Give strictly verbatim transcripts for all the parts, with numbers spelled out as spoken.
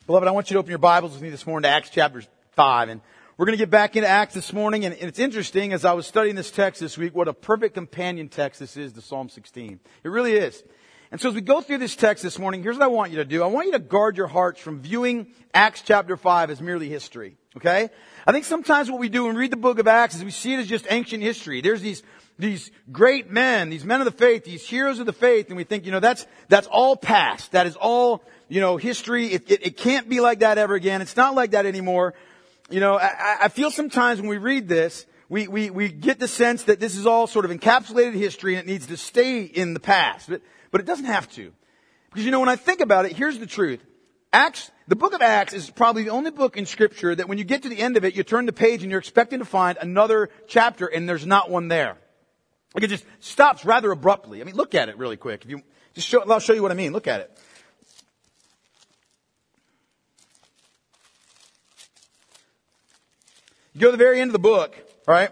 Beloved, I want you to open your Bibles with me this morning to Acts chapter five. And we're going to get back into Acts this morning. And it's interesting, as I was studying this text this week, what a perfect companion text this is to Psalm sixteen. It really is. And so as we go through this text this morning, here's what I want you to do. I want you to guard your hearts from viewing Acts chapter five as merely history. Okay? I think sometimes what we do when we read the book of Acts is we see it as just ancient history. There's these These great men, these men of the faith, these heroes of the faith, and we think, you know, that's, that's all past. That is all, you know, history. It, it, it can't be like that ever again. It's not like that anymore. You know, I, I feel sometimes when we read this, we, we, we get the sense that this is all sort of encapsulated history and it needs to stay in the past. But, but it doesn't have to. Because, you know, when I think about it, here's the truth. Acts, the book of Acts is probably the only book in Scripture that when you get to the end of it, you turn the page and you're expecting to find another chapter and there's not one there. Like it just stops rather abruptly. I mean, look at it really quick. If you just show, I'll show you what I mean. Look at it. You go to the very end of the book, right?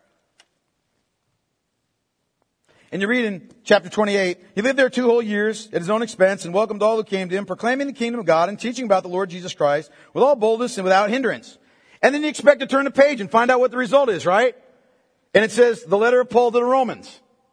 And you read in chapter twenty-eight, he lived there two whole years at his own expense and welcomed all who came to him, proclaiming the kingdom of God and teaching about the Lord Jesus Christ with all boldness and without hindrance. And then you expect to turn the page and find out what the result is, right? And it says, the letter of Paul to the Romans.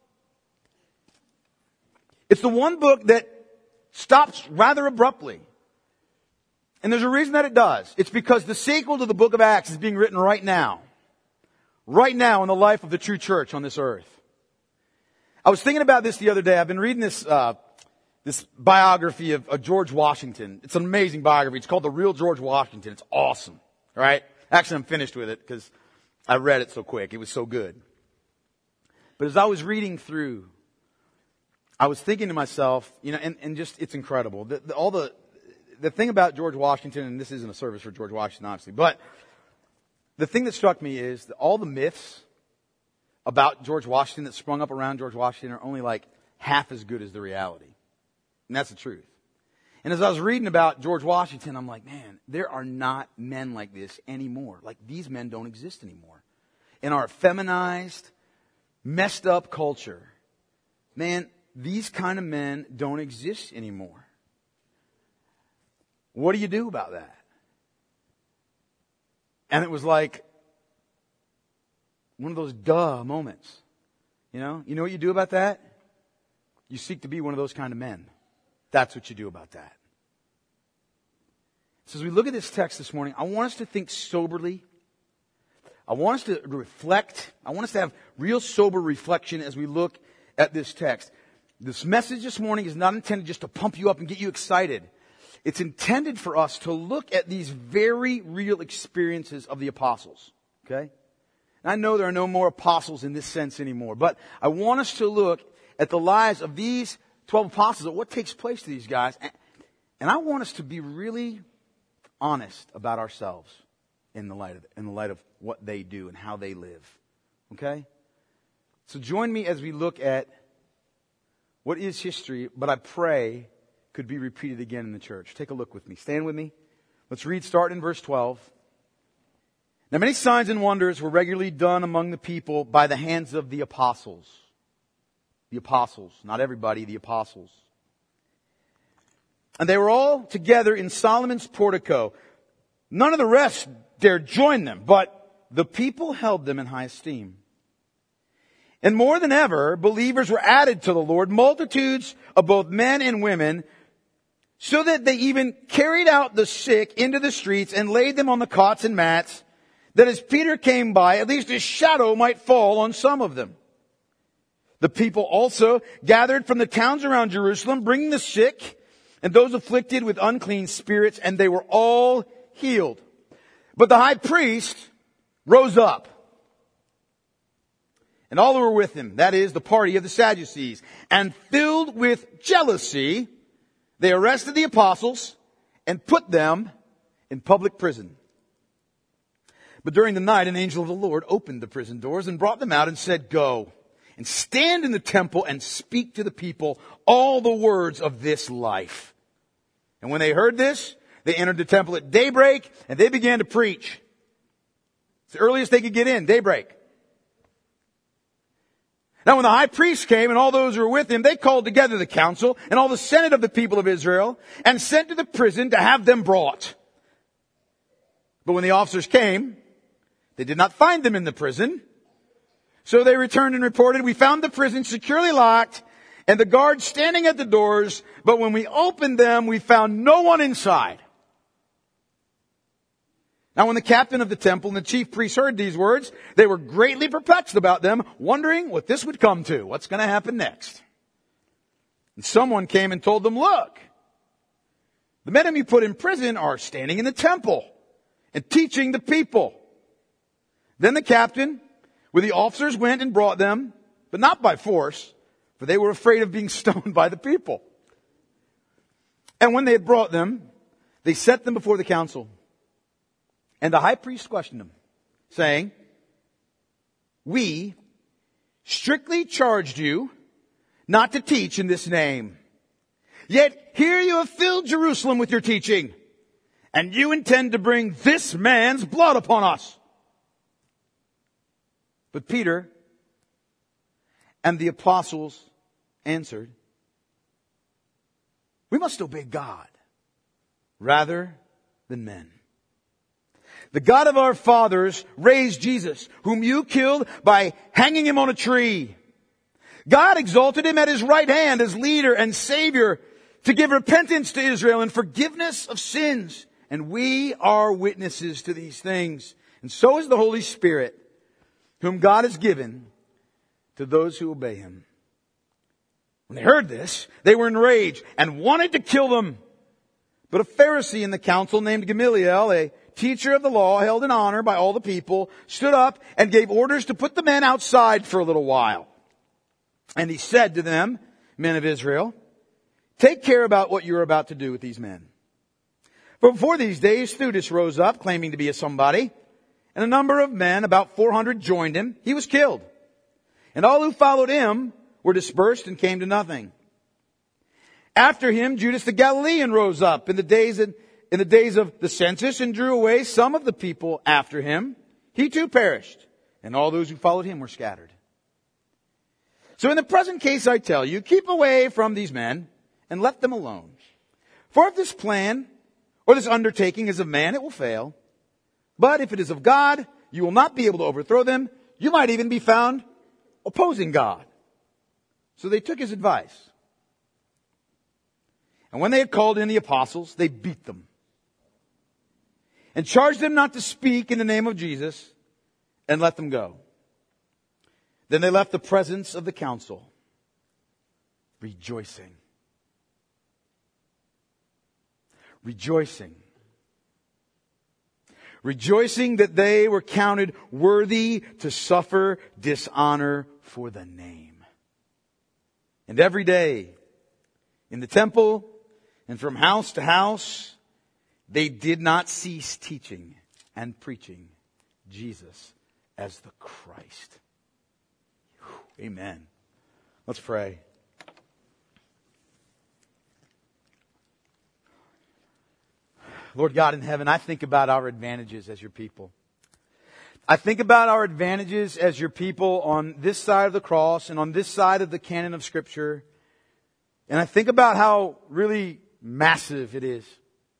It's the one book that stops rather abruptly. And there's a reason that it does. It's because the sequel to the book of Acts is being written right now. Right now in the life of the true church on this earth. I was thinking about this the other day. I've been reading this, uh, this biography of, of George Washington. It's an amazing biography. It's called The Real George Washington. It's awesome. All right? Actually, I'm finished with it because I read it so quick. It was so good. But as I was reading through, I was thinking to myself, you know, and, and just, it's incredible. The, the, all the, the thing about George Washington, and this isn't a service for George Washington, obviously, but the thing that struck me is that all the myths about George Washington that sprung up around George Washington are only like half as good as the reality. And that's the truth. And as I was reading about George Washington, I'm like, man, there are not men like this anymore. Like, these men don't exist anymore. In our feminized, messed up culture, man, these kind of men don't exist anymore. What do you do about that? And it was like one of those duh moments. You know? You know what you do about that? You seek to be one of those kind of men. That's what you do about that. So as we look at this text this morning, I want us to think soberly. I want us to reflect. I want us to have real sober reflection as we look at this text. This message this morning is not intended just to pump you up and get you excited. It's intended for us to look at these very real experiences of the apostles. Okay? And I know there are no more apostles in this sense anymore, but I want us to look at the lives of these twelve apostles, at what takes place to these guys. And I want us to be really honest about ourselves in the light of in the light of what they do and how they live. Okay? So join me as we look at what is history, but I pray could be repeated again in the church. Take a look with me. Stand with me. Let's read starting in verse twelve. Now many signs and wonders were regularly done among the people by the hands of the apostles. The apostles. Not everybody, the apostles. And they were all together in Solomon's portico. None of the rest dared join them, but the people held them in high esteem. And more than ever, believers were added to the Lord, multitudes of both men and women, so that they even carried out the sick into the streets and laid them on the cots and mats, that as Peter came by, at least a shadow might fall on some of them. The people also gathered from the towns around Jerusalem, bringing the sick and those afflicted with unclean spirits, and they were all healed. But the high priest rose up, and all who were with him, that is, the party of the Sadducees, and filled with jealousy, they arrested the apostles and put them in public prison. But during the night, an angel of the Lord opened the prison doors and brought them out and said, "Go and stand in the temple and speak to the people all the words of this life." And when they heard this, they entered the temple at daybreak and they began to preach. It's the earliest they could get in, daybreak. Now when the high priest came and all those who were with him, they called together the council and all the senate of the people of Israel and sent to the prison to have them brought. But when the officers came, they did not find them in the prison. So they returned and reported, we found the prison securely locked and the guards standing at the doors, but when we opened them, we found no one inside. Now when the captain of the temple and the chief priests heard these words, they were greatly perplexed about them, wondering what this would come to. What's going to happen next? And someone came and told them, look, the men whom you put in prison are standing in the temple and teaching the people. Then the captain with the officers went and brought them, but not by force, for they were afraid of being stoned by the people. And when they had brought them, they set them before the council. And the high priest questioned them, saying, we strictly charged you not to teach in this name. Yet here you have filled Jerusalem with your teaching, and you intend to bring this man's blood upon us. But Peter and the apostles answered, we must obey God rather than men. The God of our fathers raised Jesus, whom you killed by hanging him on a tree. God exalted him at his right hand as leader and savior to give repentance to Israel and forgiveness of sins. And we are witnesses to these things. And so is the Holy Spirit, whom God has given to those who obey him. When they heard this, they were enraged and wanted to kill them. But a Pharisee in the council named Gamaliel, a teacher of the law held in honor by all the people, stood up and gave orders to put the men outside for a little while. And he said to them, men of Israel, take care about what you're about to do with these men. For before these days, Theudas rose up, claiming to be a somebody, and a number of men, about four hundred, joined him. He was killed. And all who followed him were dispersed and came to nothing. After him, Judas the Galilean rose up in the days in, in the days of the census and drew away some of the people after him. He too perished, and all those who followed him were scattered. So in the present case, I tell you, keep away from these men and let them alone. For if this plan or this undertaking is of man, it will fail. But if it is of God, you will not be able to overthrow them. You might even be found opposing God. So they took his advice. And when they had called in the apostles, they beat them and charged them not to speak in the name of Jesus and let them go. Then they left the presence of the council, rejoicing. Rejoicing. Rejoicing that they were counted worthy to suffer dishonor for the name. And every day, in the temple and from house to house, they did not cease teaching and preaching Jesus as the Christ. Whew, amen. Let's pray. Lord God in heaven, I think about our advantages as your people. I think about our advantages as your people on this side of the cross and on this side of the canon of Scripture. And I think about how really massive it is.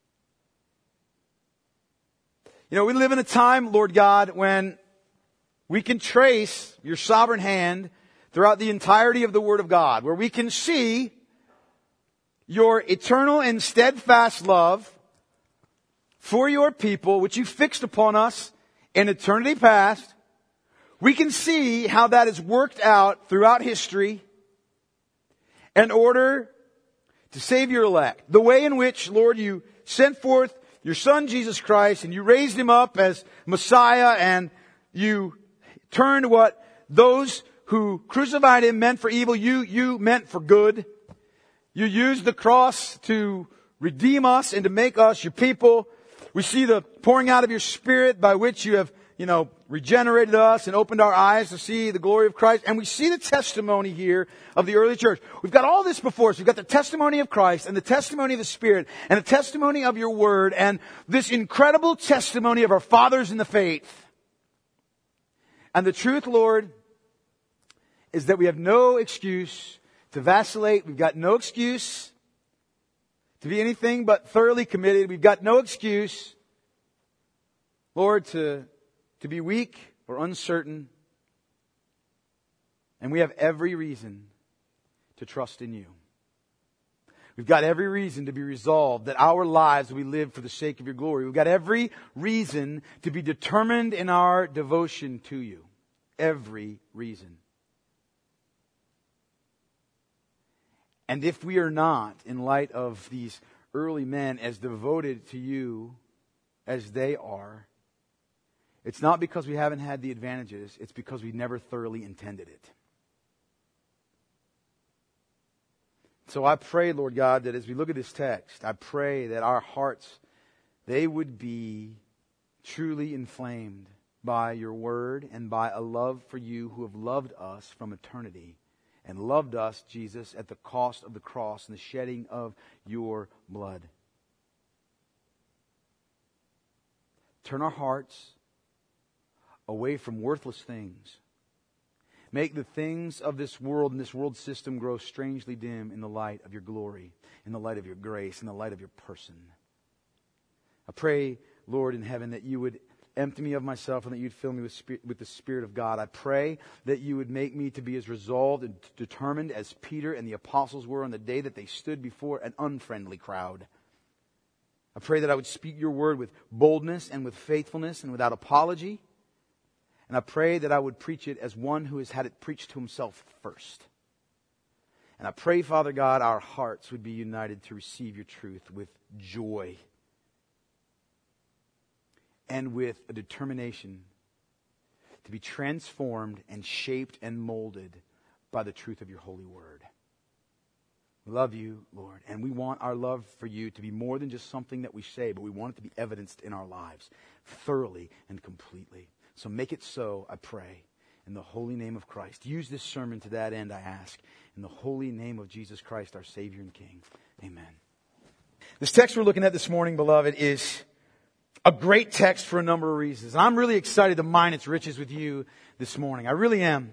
You know, we live in a time, Lord God, when we can trace your sovereign hand throughout the entirety of the Word of God, where we can see your eternal and steadfast love for your people, which you fixed upon us in eternity past. We can see how that is worked out throughout history in order to save your elect. The way in which, Lord, you sent forth your Son, Jesus Christ, and you raised him up as Messiah, and you turned what those who crucified him meant for evil, you, you meant for good. You used the cross to redeem us and to make us your people. We see the pouring out of your Spirit by which you have, you know, regenerated us and opened our eyes to see the glory of Christ. And we see the testimony here of the early church. We've got all this before us. We've got the testimony of Christ and the testimony of the Spirit and the testimony of your Word and this incredible testimony of our fathers in the faith. And the truth, Lord, is that we have no excuse to vacillate. We've got no excuse to be anything but thoroughly committed. We've got no excuse, Lord, to, to be weak or uncertain. And we have every reason to trust in you. We've got every reason to be resolved that our lives will be lived for the sake of your glory. We've got every reason to be determined in our devotion to you. Every reason. And if we are not, in light of these early men, as devoted to you as they are, it's not because we haven't had the advantages, it's because we never thoroughly intended it. So I pray, Lord God, that as we look at this text, I pray that our hearts, they would be truly inflamed by your word and by a love for you who have loved us from eternity and loved us, Jesus, at the cost of the cross and the shedding of your blood. Turn our hearts away from worthless things. Make the things of this world and this world system grow strangely dim in the light of your glory, in the light of your grace, in the light of your person. I pray, Lord in heaven, that you would empty me of myself and that you'd fill me with, spirit, with the Spirit of God. I pray that you would make me to be as resolved and determined as Peter and the apostles were on the day that they stood before an unfriendly crowd. I pray that I would speak your word with boldness and with faithfulness and without apology. And I pray that I would preach it as one who has had it preached to himself first. And I pray, Father God, our hearts would be united to receive your truth with joy and with a determination to be transformed and shaped and molded by the truth of your holy word. We love you, Lord, and we want our love for you to be more than just something that we say, but we want it to be evidenced in our lives thoroughly and completely. So make it so, I pray, in the holy name of Christ. Use this sermon to that end, I ask, in the holy name of Jesus Christ, our Savior and King. Amen. This text we're looking at this morning, beloved, is a great text for a number of reasons. And I'm really excited to mine its riches with you this morning. I really am.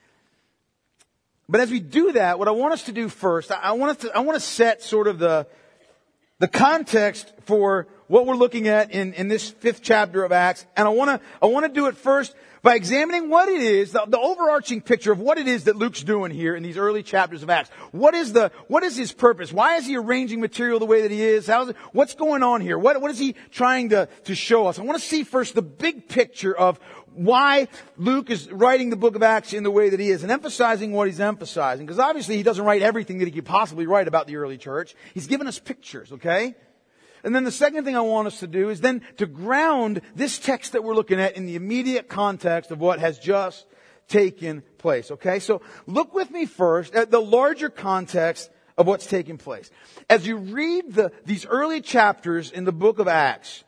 But as we do that, what I want us to do first, I want us to, I want to set sort of the, the context for what we're looking at in, in this fifth chapter of Acts. And I want to, I want to do it first by examining what it is, the, the overarching picture of what it is that Luke's doing here in these early chapters of Acts. What is the, what is his purpose? Why is he arranging material the way that he is? How's it, what's going on here? What, what is he trying to, to show us? I want to see first the big picture of why Luke is writing the book of Acts in the way that he is and emphasizing what he's emphasizing. Because obviously he doesn't write everything that he could possibly write about the early church. He's given us pictures, okay? And then the second thing I want us to do is then to ground this text that we're looking at in the immediate context of what has just taken place. Okay, so look with me first at the larger context of what's taking place. As you read the, these early chapters in the book of Acts,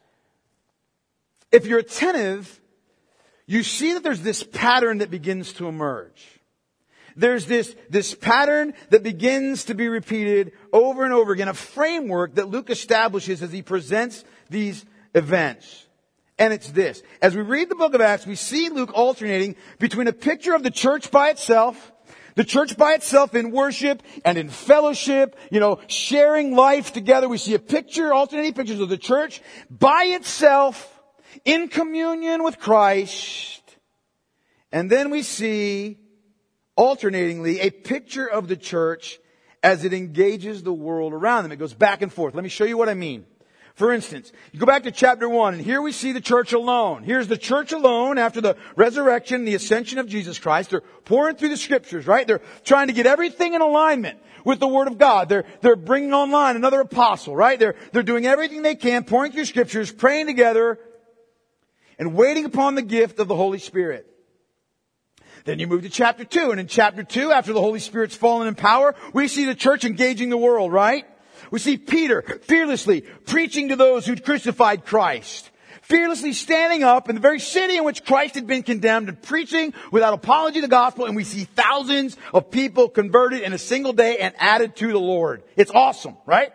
if you're attentive, you see that there's this pattern that begins to emerge. There's this, this pattern that begins to be repeated over and over again, a framework that Luke establishes as he presents these events. And it's this. As we read the book of Acts, we see Luke alternating between a picture of the church by itself, the church by itself in worship and in fellowship, you know, sharing life together. We see a picture, alternating pictures of the church by itself in communion with Christ. And then we see alternatingly, a picture of the church as it engages the world around them. It goes back and forth. Let me show you what I mean. For instance, you go back to chapter one, and here we see the church alone. Here's the church alone after the resurrection, the ascension of Jesus Christ. They're pouring through the scriptures, right? They're trying to get everything in alignment with the Word of God. They're, they're bringing online another apostle, right? They're, they're doing everything they can, pouring through scriptures, praying together, and waiting upon the gift of the Holy Spirit. Then you move to chapter two, and in chapter two, after the Holy Spirit's fallen in power, we see the church engaging the world, right? We see Peter fearlessly preaching to those who'd crucified Christ. Fearlessly standing up in the very city in which Christ had been condemned and preaching without apology the gospel, and we see thousands of people converted in a single day and added to the Lord. It's awesome, right?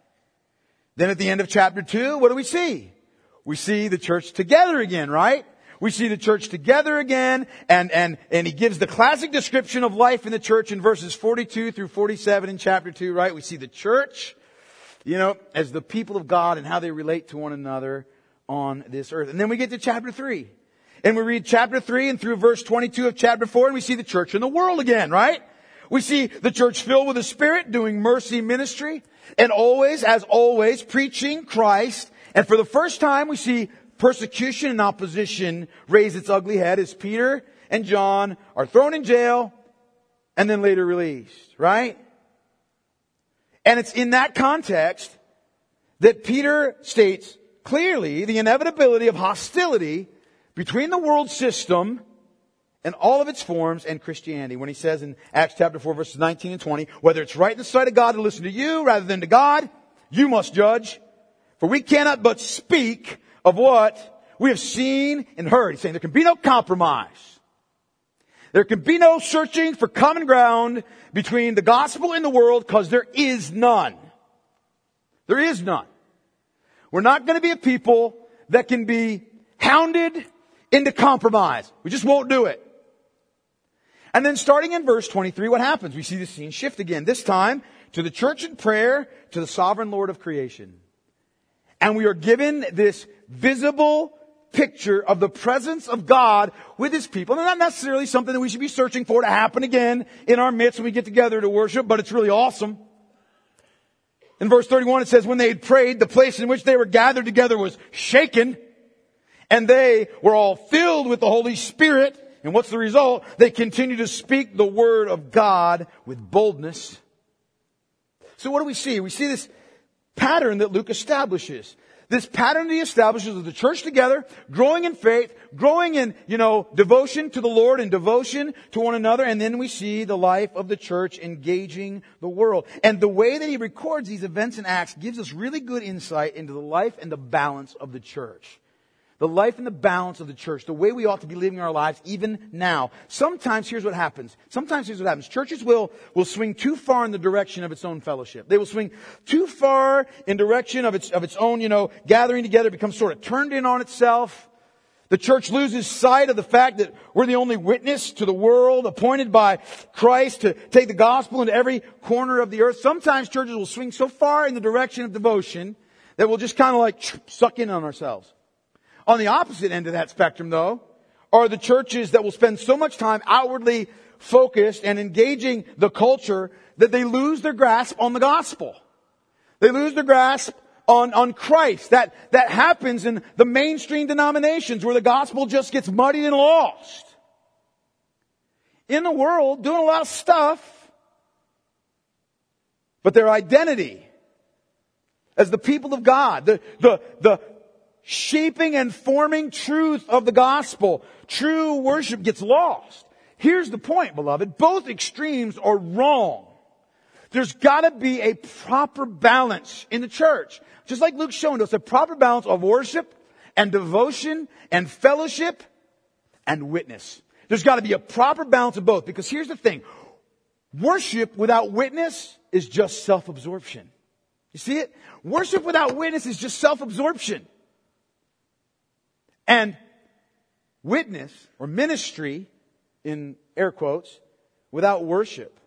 Then at the end of chapter two, what do we see? We see the church together again, right? We see the church together again, and, and, and he gives the classic description of life in the church in verses forty-two through forty-seven in chapter two, right? We see the church, you know, as the people of God and how they relate to one another on this earth. And then we get to chapter three. And we read chapter three and through verse twenty-two of chapter four, and we see the church in the world again, right? We see the church filled with the Spirit, doing mercy ministry, and always, as always, preaching Christ. And for the first time, we see persecution and opposition raise its ugly head as Peter and John are thrown in jail and then later released, right? And it's in that context that Peter states clearly the inevitability of hostility between the world system and all of its forms and Christianity. When he says in Acts chapter four, verses nineteen and twenty, whether it's right in the sight of God to listen to you rather than to God, you must judge. For we cannot but speak of what we have seen and heard. He's saying there can be no compromise. There can be no searching for common ground between the gospel and the world, because there is none. There is none. We're not going to be a people that can be hounded into compromise. We just won't do it. And then starting in verse twenty-three, what happens? We see the scene shift again. This time to the church in prayer, to the sovereign Lord of creation. And we are given this visible picture of the presence of God with His people. And not necessarily something that we should be searching for to happen again in our midst when we get together to worship, but it's really awesome. In verse thirty-one it says, when they had prayed, the place in which they were gathered together was shaken, and they were all filled with the Holy Spirit. And what's the result? They continue to speak the word of God with boldness. So what do we see? We see this pattern that Luke establishes. This pattern that he establishes of the church together, growing in faith, growing in, you know, devotion to the Lord and devotion to one another. And then we see the life of the church engaging the world. And the way that he records these events in Acts gives us really good insight into the life and the balance of the church. The life and the balance of the church, the way we ought to be living our lives even now. Sometimes, here's what happens. Sometimes, here's what happens. Churches will, will swing too far in the direction of its own fellowship. They will swing too far in direction of its, of its own, you know, gathering together. It becomes sort of turned in on itself. The church loses sight of the fact that we're the only witness to the world, appointed by Christ to take the gospel into every corner of the earth. Sometimes churches will swing so far in the direction of devotion that we'll just kind of like suck in on ourselves. On the opposite end of that spectrum, though, are the churches that will spend so much time outwardly focused and engaging the culture that they lose their grasp on the gospel. They lose their grasp on, on Christ. That, that happens in the mainstream denominations where the gospel just gets muddied and lost. In the world, doing a lot of stuff, but their identity as the people of God, the, the, the, shaping and forming truth of the gospel, true worship gets lost. Here's the point, beloved. Both extremes are wrong. There's got to be a proper balance in the church. Just like Luke's shown us, a proper balance of worship and devotion and fellowship and witness. There's got to be a proper balance of both. Because here's the thing. Worship without witness is just self-absorption. You see it? Worship without witness is just self-absorption. And witness, or ministry, in air quotes, without worship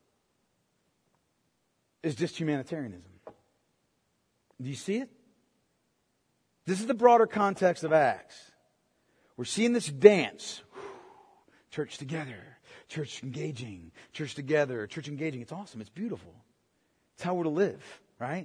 is just humanitarianism. Do you see it? This is the broader context of Acts. We're seeing this dance. Church together, church engaging, church together, church engaging. It's awesome. It's beautiful. It's how we're to live, right?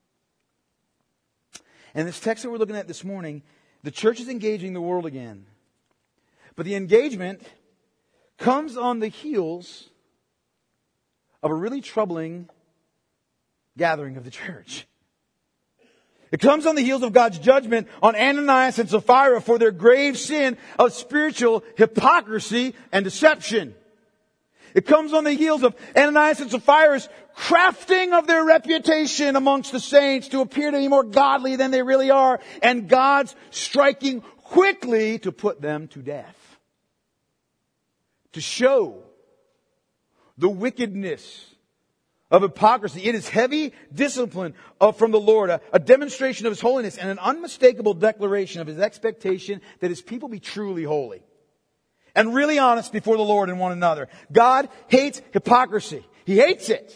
And this text that we're looking at this morning, the church is engaging the world again. But the engagement comes on the heels of a really troubling gathering of the church. It comes on the heels of God's judgment on Ananias and Sapphira for their grave sin of spiritual hypocrisy and deception. It comes on the heels of Ananias and Sapphira's crafting of their reputation amongst the saints to appear to be more godly than they really are, and God's striking quickly to put them to death. To show the wickedness of hypocrisy. It is heavy discipline of, from the Lord, a, a demonstration of His holiness and an unmistakable declaration of His expectation that His people be truly holy and really honest before the Lord and one another. God hates hypocrisy. He hates it.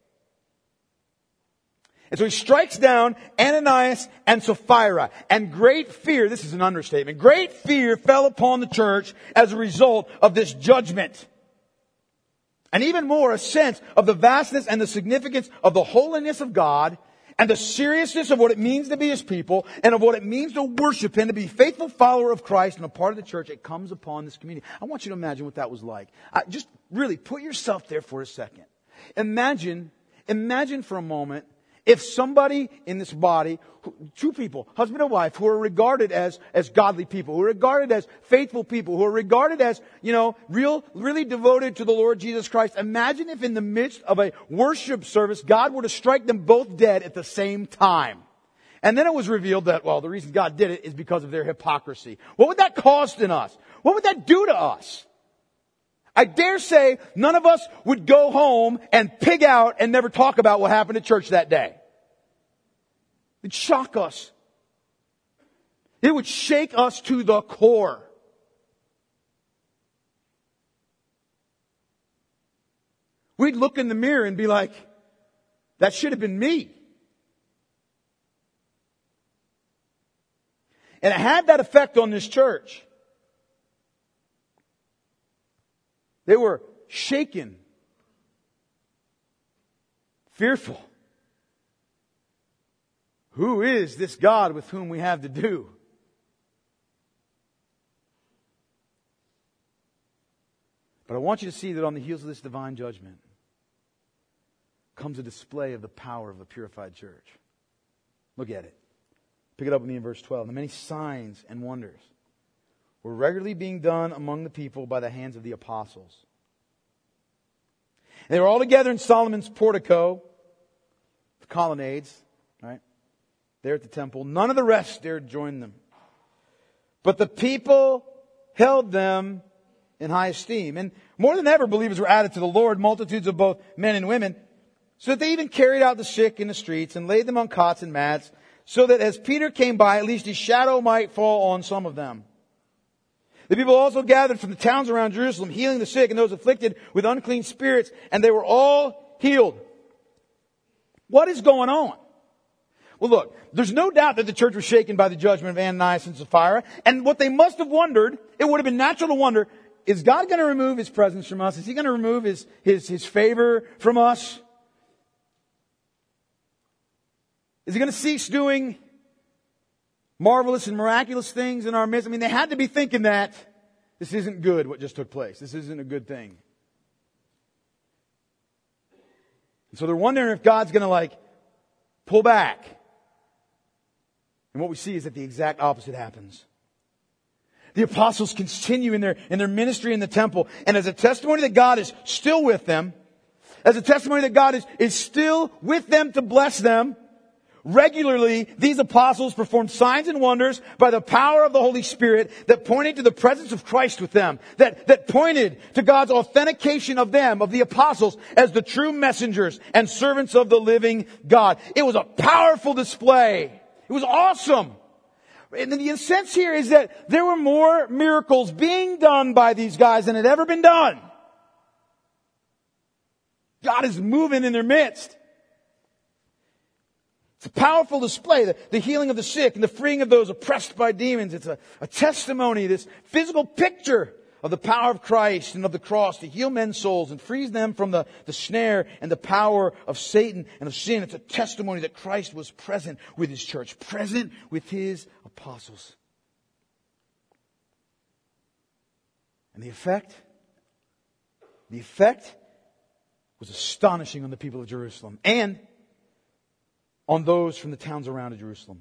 And so He strikes down Ananias and Sapphira. And great fear, this is an understatement, great fear fell upon the church as a result of this judgment. And even more, a sense of the vastness and the significance of the holiness of God and the seriousness of what it means to be His people and of what it means to worship Him, to be a faithful follower of Christ and a part of the church. It comes upon this community. I want you to imagine what that was like. I, just really put yourself there for a second. Imagine, imagine for a moment if somebody in this body, two people, husband and wife, who are regarded as, as godly people, who are regarded as faithful people, who are regarded as, you know, real, really devoted to the Lord Jesus Christ. Imagine if in the midst of a worship service, God were to strike them both dead at the same time. And then it was revealed that, well, the reason God did it is because of their hypocrisy. What would that cost in us? What would that do to us? I dare say none of us would go home and pig out and never talk about what happened at church that day. It'd shock us. It would shake us to the core. We'd look in the mirror and be like, that should have been me. And it had that effect on this church. They were shaken, fearful. Who is this God with whom we have to do? But I want you to see that on the heels of this divine judgment comes a display of the power of a purified church. Look at it. Pick it up with me in verse twelve. And many signs and wonders were regularly being done among the people by the hands of the apostles. And they were all together in Solomon's portico, the colonnades, right, there at the temple. None of the rest dared join them. But the people held them in high esteem. And more than ever, believers were added to the Lord, multitudes of both men and women, so that they even carried out the sick in the streets and laid them on cots and mats, so that as Peter came by, at least his shadow might fall on some of them. The people also gathered from the towns around Jerusalem, healing the sick and those afflicted with unclean spirits, and they were all healed. What is going on? Well, look, there's no doubt that the church was shaken by the judgment of Ananias and Sapphira, and what they must have wondered, it would have been natural to wonder, is God going to remove His presence from us? Is He going to remove His, His, His favor from us? Is He going to cease doing marvelous and miraculous things in our midst? I mean, they had to be thinking that this isn't good, what just took place. This isn't a good thing. And so they're wondering if God's going to like pull back. And what we see is that the exact opposite happens. The apostles continue in their, in their ministry in the temple. And as a testimony that God is still with them, as a testimony that God is, is still with them to bless them, regularly, these apostles performed signs and wonders by the power of the Holy Spirit that pointed to the presence of Christ with them, that, that pointed to God's authentication of them, of the apostles, as the true messengers and servants of the living God. It was a powerful display. It was awesome. And the sense here is that there were more miracles being done by these guys than had ever been done. God is moving in their midst. It's a powerful display, the, the healing of the sick and the freeing of those oppressed by demons. It's a, a testimony, this physical picture of the power of Christ and of the cross to heal men's souls and frees them from the, the snare and the power of Satan and of sin. It's a testimony that Christ was present with His church, present with His apostles. And the effect? The effect was astonishing on the people of Jerusalem and on those from the towns around Jerusalem.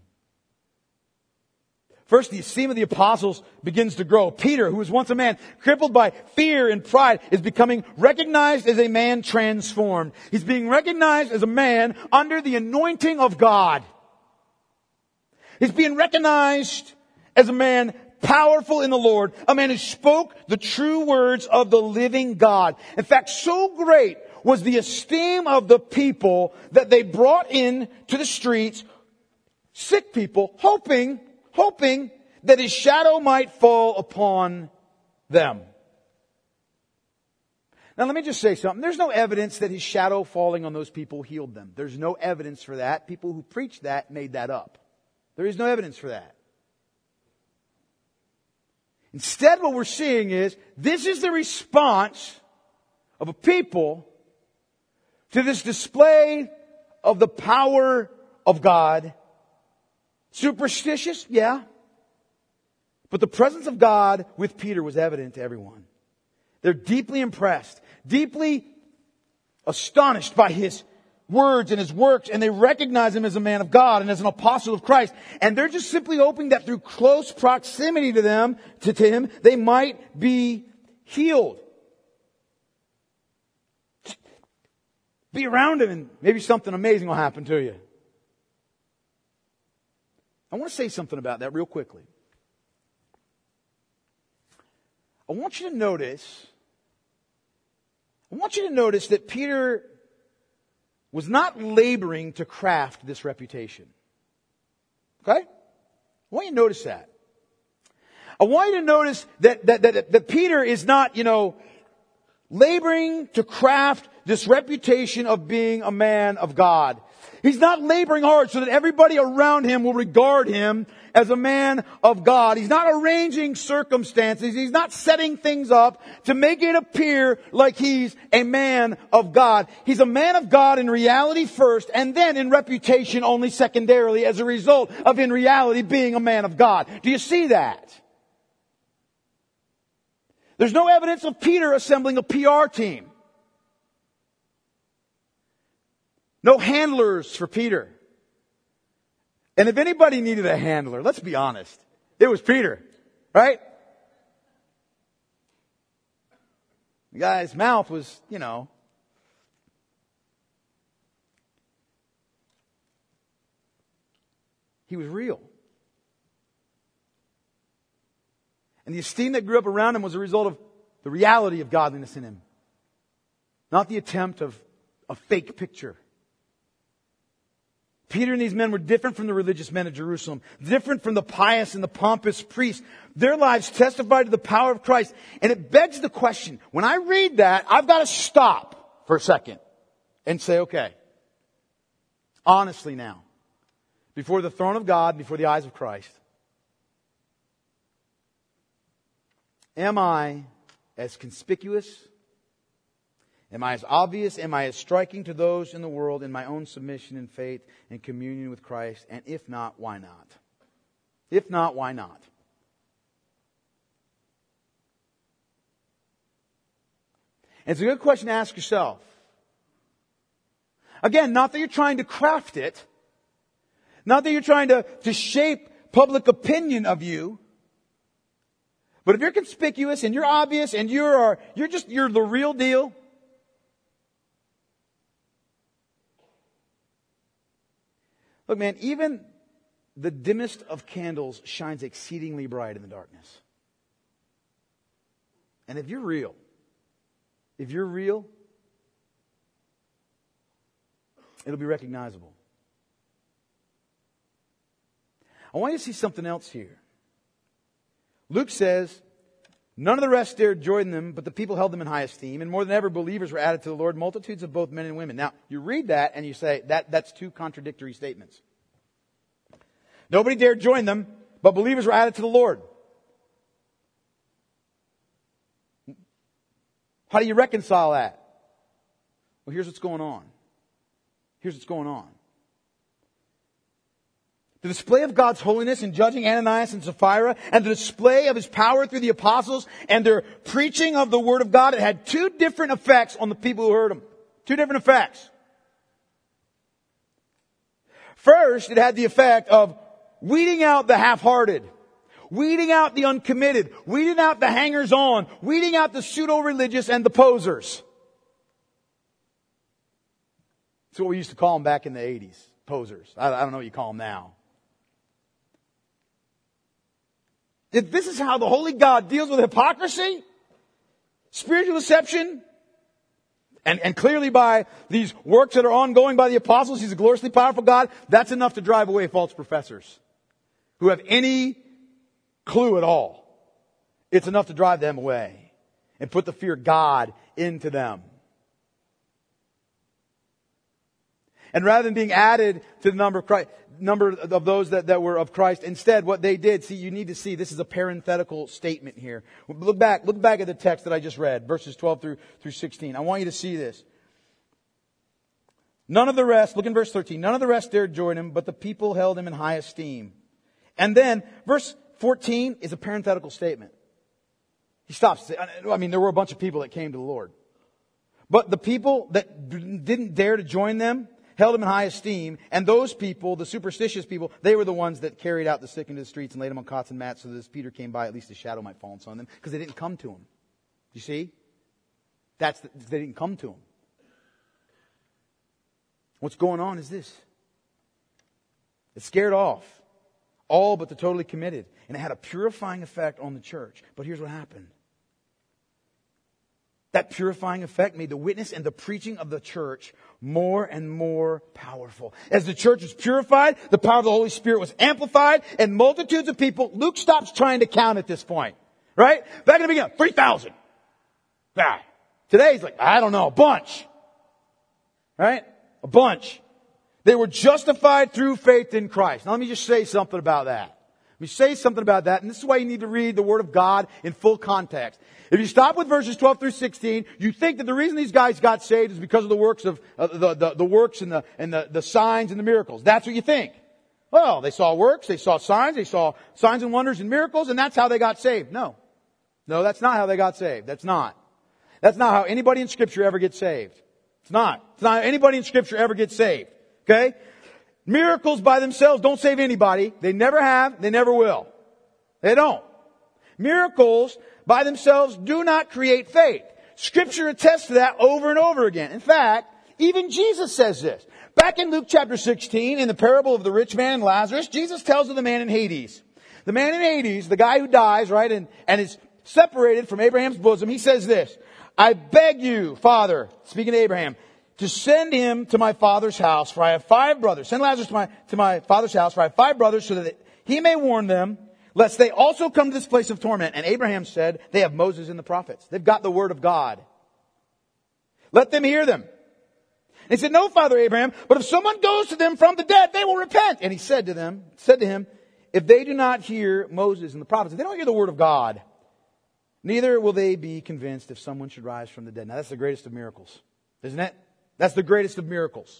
First, the esteem of the apostles begins to grow. Peter, who was once a man crippled by fear and pride, is becoming recognized as a man transformed. He's being recognized as a man under the anointing of God. He's being recognized as a man powerful in the Lord, a man who spoke the true words of the living God. In fact, so great was the esteem of the people that they brought in to the streets, sick people, hoping, hoping that his shadow might fall upon them. Now let me just say something. There's no evidence that his shadow falling on those people healed them. There's no evidence for that. People who preached that made that up. There is no evidence for that. Instead, what we're seeing is, this is the response of a people to this display of the power of God. Superstitious? Yeah. But the presence of God with Peter was evident to everyone. They're deeply impressed, deeply astonished by his words and his works, and they recognize him as a man of God and as an apostle of Christ. And they're just simply hoping that through close proximity to them, to, to him, they might be healed. Be around him and maybe something amazing will happen to you. I want to say something about that real quickly. I want you to notice, I want you to notice that Peter was not laboring to craft this reputation. Okay? I want you to notice that. I want you to notice that, that, that, that Peter is not, you know, laboring to craft this reputation of being a man of God. He's not laboring hard so that everybody around him will regard him as a man of God. He's not arranging circumstances. He's not setting things up to make it appear like he's a man of God. He's a man of God in reality first, and then in reputation only secondarily, as a result of in reality being a man of God. Do you see that? There's no evidence of Peter assembling a P R team. No handlers for Peter. And if anybody needed a handler, let's be honest, it was Peter, right? The guy's mouth was, you know, he was real. And the esteem that grew up around him was a result of the reality of godliness in him. Not the attempt of a fake picture. Peter and these men were different from the religious men of Jerusalem, different from the pious and the pompous priests. Their lives testified to the power of Christ. And it begs the question, when I read that, I've got to stop for a second and say, okay, honestly now, before the throne of God, before the eyes of Christ, am I as conspicuous? Am I as obvious? Am I as striking to those in the world in my own submission and faith and communion with Christ? And if not, why not? If not, why not? And it's a good question to ask yourself. Again, not that you're trying to craft it. Not that you're trying to, to shape public opinion of you. But if you're conspicuous and you're obvious and you're, you're just, you're the real deal. Look, man, even the dimmest of candles shines exceedingly bright in the darkness. And if you're real, if you're real, it'll be recognizable. I want you to see something else here. Luke says, none of the rest dared join them, but the people held them in high esteem. And more than ever, believers were added to the Lord, multitudes of both men and women. Now, you read that and you say, that that's two contradictory statements. Nobody dared join them, but believers were added to the Lord. How do you reconcile that? Well, here's what's going on. Here's what's going on. The display of God's holiness in judging Ananias and Sapphira, and the display of His power through the apostles and their preaching of the Word of God, it had two different effects on the people who heard them. Two different effects. First, it had the effect of weeding out the half-hearted, weeding out the uncommitted, weeding out the hangers-on, weeding out the pseudo-religious and the posers. That's what we used to call them back in the eighties. Posers. I, I don't know what you call them now. If this is how the Holy God deals with hypocrisy, spiritual deception, And, and clearly by these works that are ongoing by the apostles, He's a gloriously powerful God. That's enough to drive away false professors who have any clue at all. It's enough to drive them away and put the fear of God into them. And rather than being added to the number of Christ, number of those that, that were of Christ, instead what they did, see, you need to see, this is a parenthetical statement here. Look back, look back at the text that I just read, verses twelve through, through sixteen. I want you to see this. None of the rest, look in verse thirteen, none of the rest dared join him, but the people held him in high esteem. And then, verse fourteen is a parenthetical statement. He stops. I mean, there were a bunch of people that came to the Lord. But the people that didn't dare to join them held him in high esteem. And those people, the superstitious people, they were the ones that carried out the sick into the streets and laid them on cots and mats so that as Peter came by, at least a shadow might fall on some of them. Because they didn't come to him. You see? That's the, they didn't come to him. What's going on is this. It scared off all but the totally committed. And it had a purifying effect on the church. But here's what happened. That purifying effect made the witness and the preaching of the church more and more powerful. As the church was purified, the power of the Holy Spirit was amplified, and multitudes of people, Luke stops trying to count at this point. Right? Back in the beginning, three thousand. Ah. Today he's like, I don't know, a bunch. Right? A bunch. They were justified through faith in Christ. Now let me just say something about that. Let me say something about that, and this is why you need to read the Word of God in full context. If you stop with verses twelve through sixteen, you think that the reason these guys got saved is because of the works of uh, the, the the works and the and the, the signs and the miracles. That's what you think. Well, they saw works, they saw signs, they saw signs and wonders and miracles, and that's how they got saved. No, no, that's not how they got saved. That's not. That's not how anybody in Scripture ever gets saved. It's not. It's not how anybody in Scripture ever gets saved. Okay? Miracles by themselves don't save anybody. They never have. They never will. They don't. Miracles by themselves do not create faith. Scripture attests to that over and over again. In fact, even Jesus says this. Back in Luke chapter sixteen, in the parable of the rich man and Lazarus, Jesus tells of the man in Hades. The man in Hades, the guy who dies, right, and, and is separated from Abraham's bosom, he says this, I beg you, Father, speaking to Abraham, to send him to my father's house, for I have five brothers. Send Lazarus to my, to my father's house, for I have five brothers, so that he may warn them, lest they also come to this place of torment. And Abraham said, they have Moses and the prophets. They've got the word of God. Let them hear them. And he said, no, Father Abraham, but if someone goes to them from the dead, they will repent. And he said to them, said to him, if they do not hear Moses and the prophets, if they don't hear the word of God, neither will they be convinced if someone should rise from the dead. Now that's the greatest of miracles, isn't it? That's the greatest of miracles.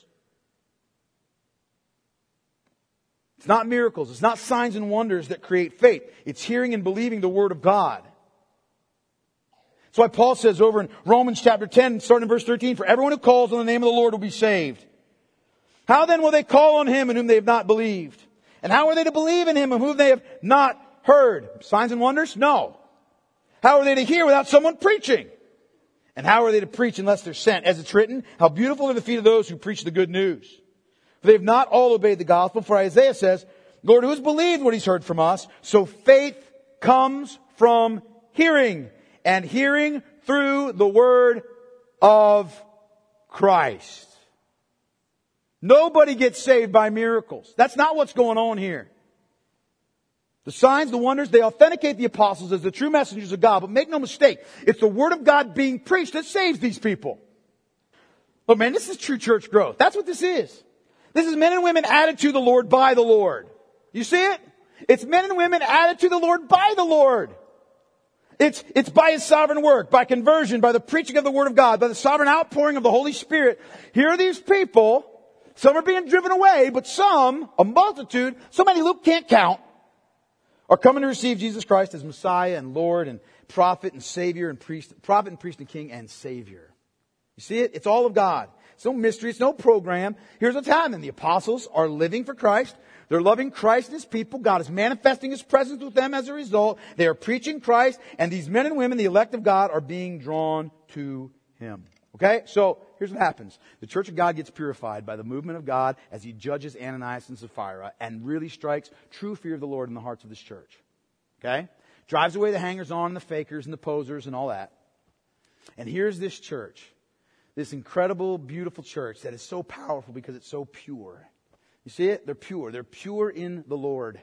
It's not miracles. It's not signs and wonders that create faith. It's hearing and believing the Word of God. That's why Paul says over in Romans chapter ten, starting in verse thirteen, for everyone who calls on the name of the Lord will be saved. How then will they call on Him in whom they have not believed? And how are they to believe in Him in whom they have not heard? Signs and wonders? No. How are they to hear without someone preaching? And how are they to preach unless they're sent? As it's written, how beautiful are the feet of those who preach the good news. For they have not all obeyed the gospel. For Isaiah says, Lord, who has believed what he's heard from us? So faith comes from hearing, and hearing through the word of Christ. Nobody gets saved by miracles. That's not what's going on here. The signs, the wonders, they authenticate the apostles as the true messengers of God. But make no mistake, it's the Word of God being preached that saves these people. Look, man, this is true church growth. That's what this is. This is men and women added to the Lord by the Lord. You see it? It's men and women added to the Lord by the Lord. It's, it's by His sovereign work, by conversion, by the preaching of the Word of God, by the sovereign outpouring of the Holy Spirit. Here are these people. Some are being driven away, but some, a multitude, so many Luke can't count, are coming to receive Jesus Christ as Messiah and Lord and prophet and Savior and priest, prophet and priest and king and Savior. You see it? It's all of God. It's no mystery. It's no program. Here's what's happening. The apostles are living for Christ. They're loving Christ and His people. God is manifesting His presence with them as a result. They are preaching Christ. And these men and women, the elect of God, are being drawn to Him. Okay? So, here's what happens. The church of God gets purified by the movement of God as He judges Ananias and Sapphira and really strikes true fear of the Lord in the hearts of this church. Okay? Drives away the hangers-on and the fakers and the posers and all that. And here's this church This incredible, beautiful church that is so powerful because it's so pure. You see it? They're pure. They're pure in the Lord.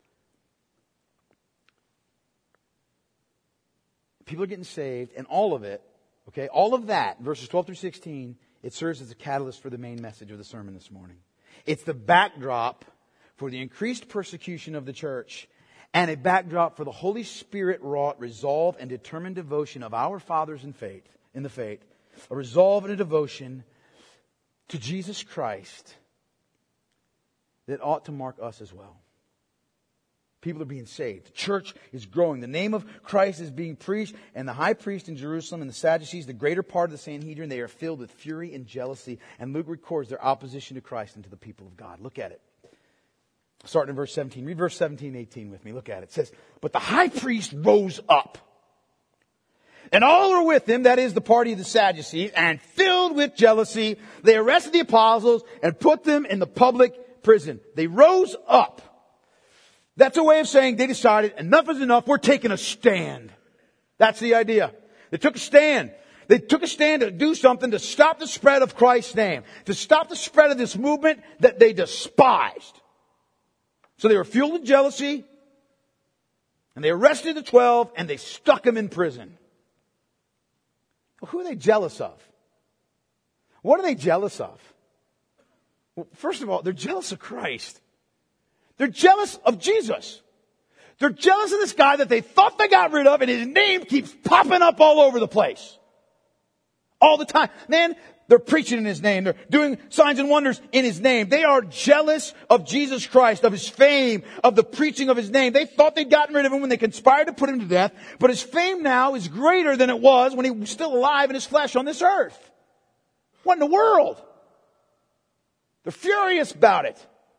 People are getting saved, and all of it, okay, all of that, verses twelve through sixteen, it serves as a catalyst for the main message of the sermon this morning. It's the backdrop for the increased persecution of the church, and a backdrop for the Holy Spirit-wrought resolve and determined devotion of our fathers in faith, in the faith, a resolve and a devotion to Jesus Christ that ought to mark us as well. People are being saved. The church is growing. The name of Christ is being preached. And the high priest in Jerusalem and the Sadducees, the greater part of the Sanhedrin, they are filled with fury and jealousy. And Luke records their opposition to Christ and to the people of God. Look at it. Starting in verse seventeen. Read verse seventeen, eighteen with me. Look at it. It says, "But the high priest rose up, and all who were with him," that is the party of the Sadducees, "and filled with jealousy, they arrested the apostles and put them in the public prison." They rose up. That's a way of saying they decided enough is enough. We're taking a stand. That's the idea. They took a stand. They took a stand to do something to stop the spread of Christ's name, to stop the spread of this movement that they despised. So they were fueled with jealousy, and they arrested the twelve, and they stuck them in prison. Well, who are they jealous of? What are they jealous of? Well, first of all, they're jealous of Christ. They're jealous of Jesus. They're jealous of this guy that they thought they got rid of, and his name keeps popping up all over the place. All the time. Man, they're preaching in His name. They're doing signs and wonders in His name. They are jealous of Jesus Christ, of His fame, of the preaching of His name. They thought they'd gotten rid of Him when they conspired to put Him to death. But His fame now is greater than it was when He was still alive in His flesh on this earth. What in the world? They're furious about it.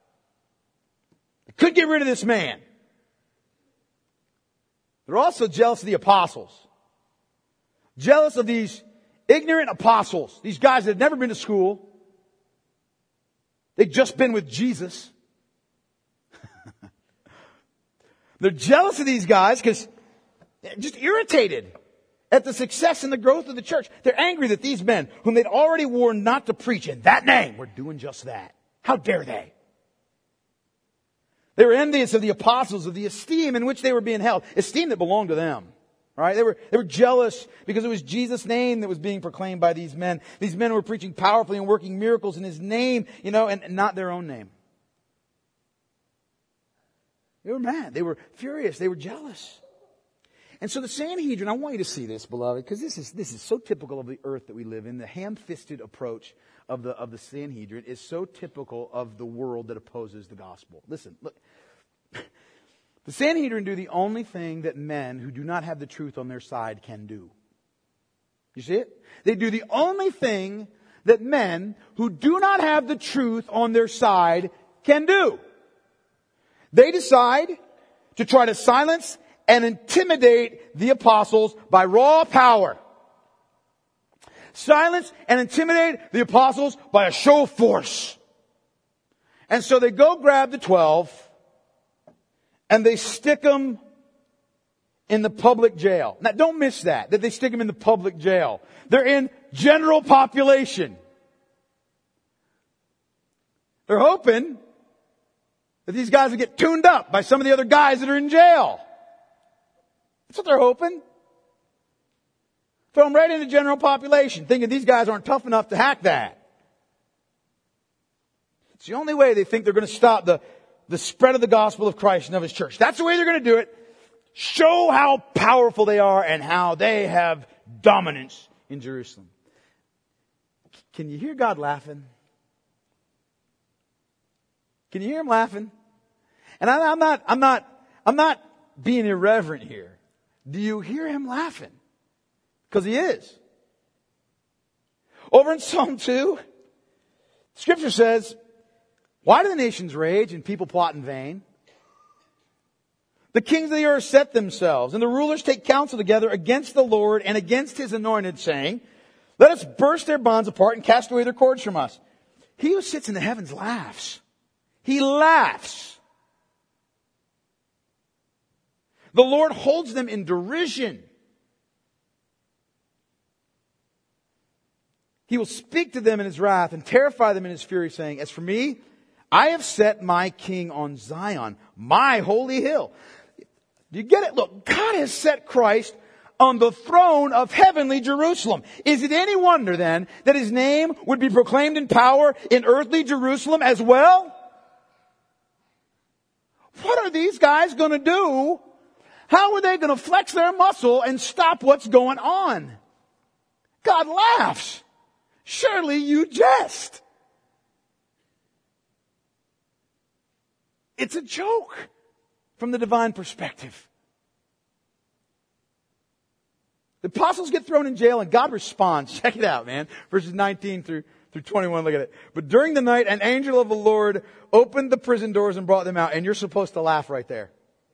Could get rid of this man. They're also jealous of the apostles. Jealous of these ignorant apostles. These guys that had never been to school. They'd just been with Jesus. They're jealous of these guys because they're just irritated at the success and the growth of the church. They're angry that these men, whom they'd already warned not to preach in that name, were doing just that. How dare they? They were envious of the apostles, of the esteem in which they were being held. Esteem that belonged to them. Right? They were, they were jealous because it was Jesus' name that was being proclaimed by these men. These men were preaching powerfully and working miracles in His name, you know, and, and not their own name. They were mad. They were furious. They were jealous. And so the Sanhedrin, I want you to see this, beloved, because this is, this is so typical of the earth that we live in. The ham-fisted approach of the, of the Sanhedrin is so typical of the world that opposes the gospel. Listen, look. The Sanhedrin do the only thing that men who do not have the truth on their side can do. You see it? They do the only thing that men who do not have the truth on their side can do. They decide to try to silence and intimidate the apostles by raw power. Silence and intimidate the apostles by a show of force. And so they go grab the twelve and they stick them in the public jail. Now don't miss that, that they stick them in the public jail. They're in general population. They're hoping that these guys will get tuned up by some of the other guys that are in jail. That's what they're hoping. Throw them right into general population, thinking these guys aren't tough enough to hack that. It's the only way they think they're going to stop the, the spread of the gospel of Christ and of His church. That's the way they're going to do it. Show how powerful they are and how they have dominance in Jerusalem. Can you hear God laughing? Can you hear Him laughing? And I, I'm not, I'm not, I'm not being irreverent here. Do you hear Him laughing? Because He is. Over in Psalm two, Scripture says, "Why do the nations rage and people plot in vain? The kings of the earth set themselves, and the rulers take counsel together against the Lord and against His anointed, saying, let us burst their bonds apart and cast away their cords from us." He who sits in the heavens laughs. He laughs. The Lord holds them in derision. He will speak to them in his wrath and terrify them in his fury, saying, as for me, I have set my king on Zion, my holy hill. Do you get it? Look, God has set Christ on the throne of heavenly Jerusalem. Is it any wonder then that his name would be proclaimed in power in earthly Jerusalem as well? What are these guys going to do? How are they going to flex their muscle and stop what's going on? God laughs. Surely you jest. It's a joke from the divine perspective. The apostles get thrown in jail and God responds. Check it out, man. Verses nineteen through, through twenty-one, look at it. But during the night, an angel of the Lord opened the prison doors and brought them out. And you're supposed to laugh right there.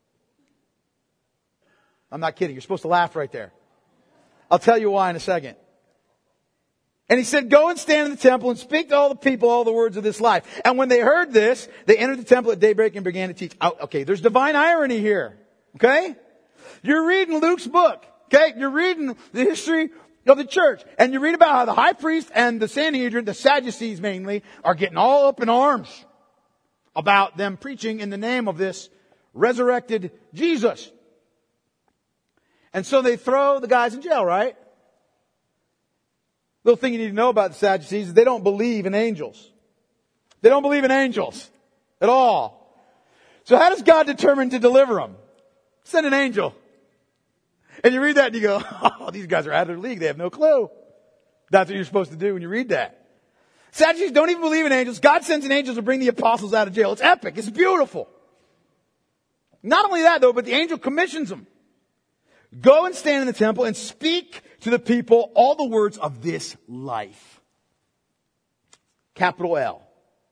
I'm not kidding. You're supposed to laugh right there. I'll tell you why in a second. And he said, go and stand in the temple and speak to all the people all the words of this life. And when they heard this, they entered the temple at daybreak and began to teach. Oh, okay, there's divine irony here. Okay? You're reading Luke's book. Okay? You're reading the history of the church. And you read about how the high priest and the Sanhedrin, the Sadducees mainly, are getting all up in arms about them preaching in the name of this resurrected Jesus. And so they throw the guys in jail, right? Little thing you need to know about the Sadducees is they don't believe in angels. They don't believe in angels at all. So how does God determine to deliver them? Send an angel. And you read that and you go, oh, these guys are out of their league. They have no clue. That's what you're supposed to do when you read that. Sadducees don't even believe in angels. God sends an angel to bring the apostles out of jail. It's epic. It's beautiful. Not only that though, but the angel commissions them. Go and stand in the temple and speak to the people all the words of this life. Capital L.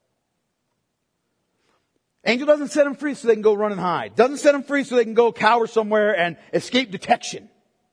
Angel doesn't set them free so they can go run and hide. Doesn't set them free so they can go cower somewhere and escape detection.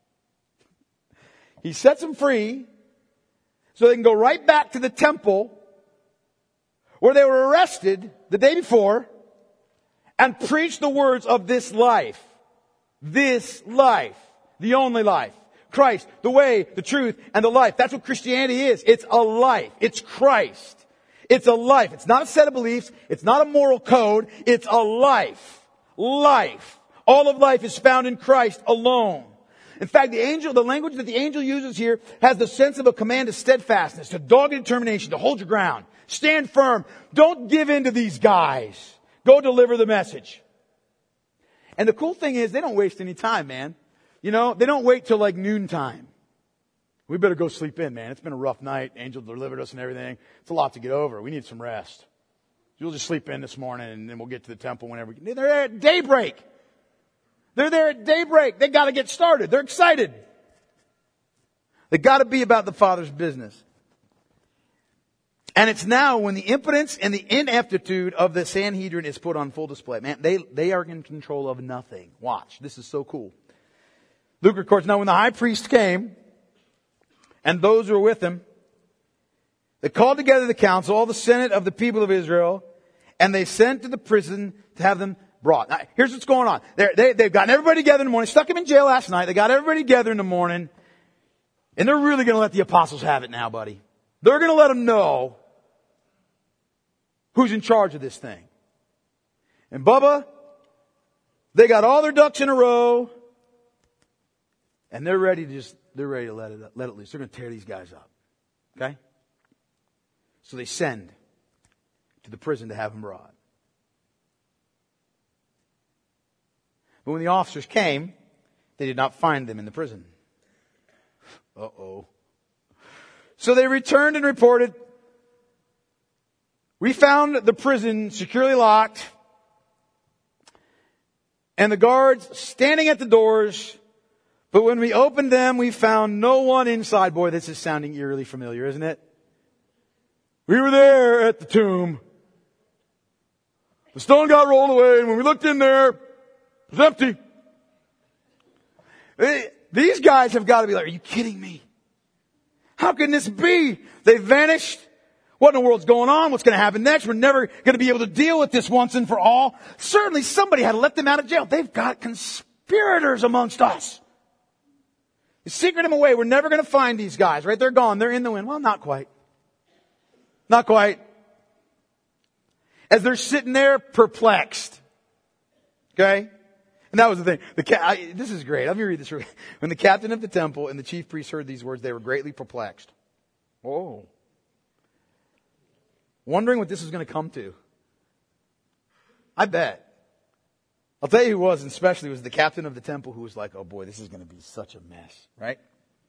He sets them free so they can go right back to the temple where they were arrested the day before and preach the words of this life. This life. The only life. Christ, the way, the truth, and the life. That's what Christianity is. It's a life. It's Christ. It's a life. It's not a set of beliefs. It's not a moral code. It's a life. Life. All of life is found in Christ alone. In fact, the angel, the language that the angel uses here has the sense of a command of steadfastness, to dogged determination, to hold your ground. Stand firm. Don't give in to these guys. Go deliver the message. And the cool thing is, they don't waste any time, man. You know, they don't wait till like noontime. We better go sleep in, man. It's been a rough night. Angel delivered us and everything. It's a lot to get over. We need some rest. You'll just sleep in this morning and then we'll get to the temple whenever we can. They're there at daybreak. They're there at daybreak. They got to get started. They're excited. They got to be about the Father's business. And it's now when the impotence and the ineptitude of the Sanhedrin is put on full display. Man, they, they are in control of nothing. Watch. This is so cool. Luke records, now when the high priest came, and those who were with him, they called together the council, all the senate of the people of Israel, and they sent to the prison to have them brought. Now, here's what's going on. They're, they, they've gotten everybody together in the morning, stuck him in jail last night. They got everybody together in the morning, and they're really going to let the apostles have it now, buddy. They're going to let them know who's in charge of this thing. And Bubba, they got all their ducks in a row. And they're ready to just, they're ready to let it, let it loose. They're going to tear these guys up. Okay? So they send to the prison to have them brought. But when the officers came, they did not find them in the prison. Uh-oh. So they returned and reported, we found the prison securely locked and the guards standing at the doors. But when we opened them, we found no one inside. Boy, this is sounding eerily familiar, isn't it? We were there at the tomb. The stone got rolled away, and when we looked in there, it was empty. These guys have got to be like, are you kidding me? How can this be? They vanished. What in the world's going on? What's going to happen next? We're never going to be able to deal with this once and for all. Certainly somebody had to let them out of jail. They've got conspirators amongst us. You secret them away. We're never going to find these guys, right? They're gone. They're in the wind. Well, not quite. Not quite. As they're sitting there perplexed. Okay? And that was the thing. The ca- I, this is great. Let me read this. When the captain of the temple and the chief priests heard these words, they were greatly perplexed. Oh. Wondering what this was going to come to. I bet. I'll tell you who was, and especially was the captain of the temple, who was like, oh boy, this is going to be such a mess, right?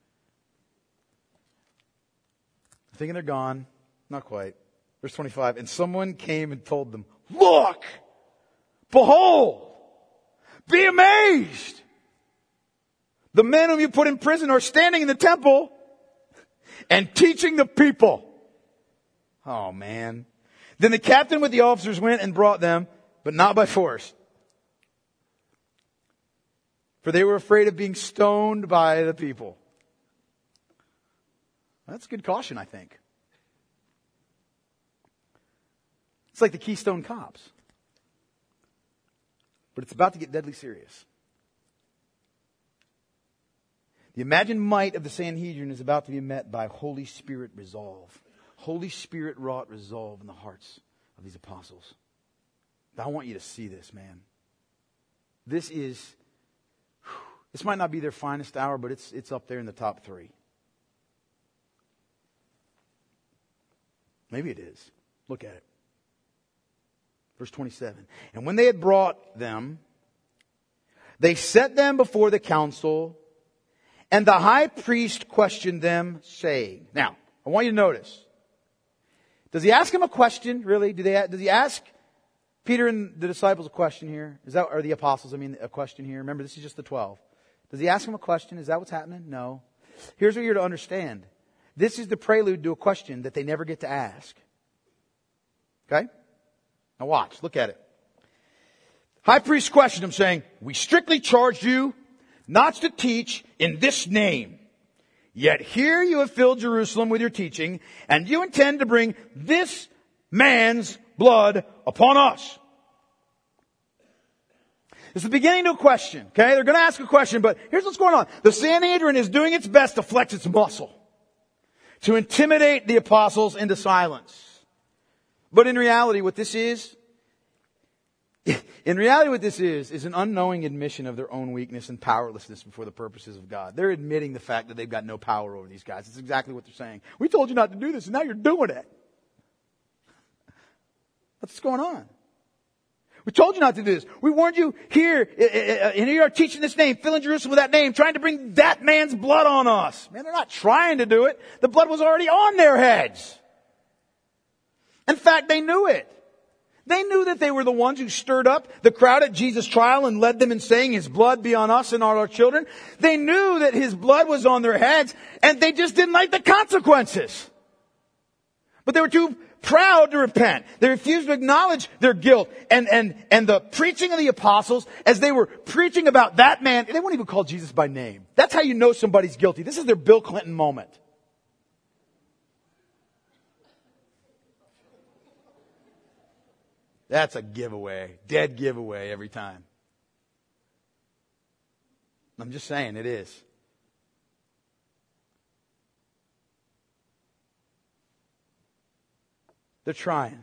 Thinking they're gone. Not quite. Verse twenty-five. And someone came and told them, look, behold, be amazed. The men whom you put in prison are standing in the temple and teaching the people. Oh man. Then the captain with the officers went and brought them, but not by force. For they were afraid of being stoned by the people. That's good caution, I think. It's like the Keystone Cops. But it's about to get deadly serious. The imagined might of the Sanhedrin is about to be met by Holy Spirit resolve. Holy Spirit wrought resolve in the hearts of these apostles. I want you to see this, man. This is, this might not be their finest hour, but it's it's up there in the top three. Maybe it is. Look at it. Verse twenty-seven. And when they had brought them, they set them before the council, and the high priest questioned them, saying. Now, I want you to notice. Does he ask him a question, really? Do they, does he ask Peter and the disciples a question here? Is that, or the apostles, I mean, a question here? Remember, this is just the twelve. Does he ask them a question? Is that what's happening? No. Here's what you're to understand. This is the prelude to a question that they never get to ask. Okay? Now watch. Look at it. High priest questioned him, saying, we strictly charged you not to teach in this name. Yet here you have filled Jerusalem with your teaching, and you intend to bring this man's blood upon us. It's the beginning to a question, okay? They're going to ask a question, but here's what's going on. The Sanhedrin is doing its best to flex its muscle, to intimidate the apostles into silence. But in reality, what this is, in reality what this is, is an unknowing admission of their own weakness and powerlessness before the purposes of God. They're admitting the fact that they've got no power over these guys. It's exactly what they're saying. We told you not to do this, and now you're doing it. What's going on? We told you not to do this. We warned you here, and here you are teaching this name, filling Jerusalem with that name, trying to bring that man's blood on us. Man, they're not trying to do it. The blood was already on their heads. In fact, they knew it. They knew that they were the ones who stirred up the crowd at Jesus' trial and led them in saying, his blood be on us and on our children. They knew that his blood was on their heads, and they just didn't like the consequences. But they were too proud to repent. They refused to acknowledge their guilt. And, and, and the preaching of the apostles, as they were preaching about that man, they won't even call Jesus by name. That's how you know somebody's guilty. This is their Bill Clinton moment. That's a giveaway. Dead giveaway every time. I'm just saying, it is. They're trying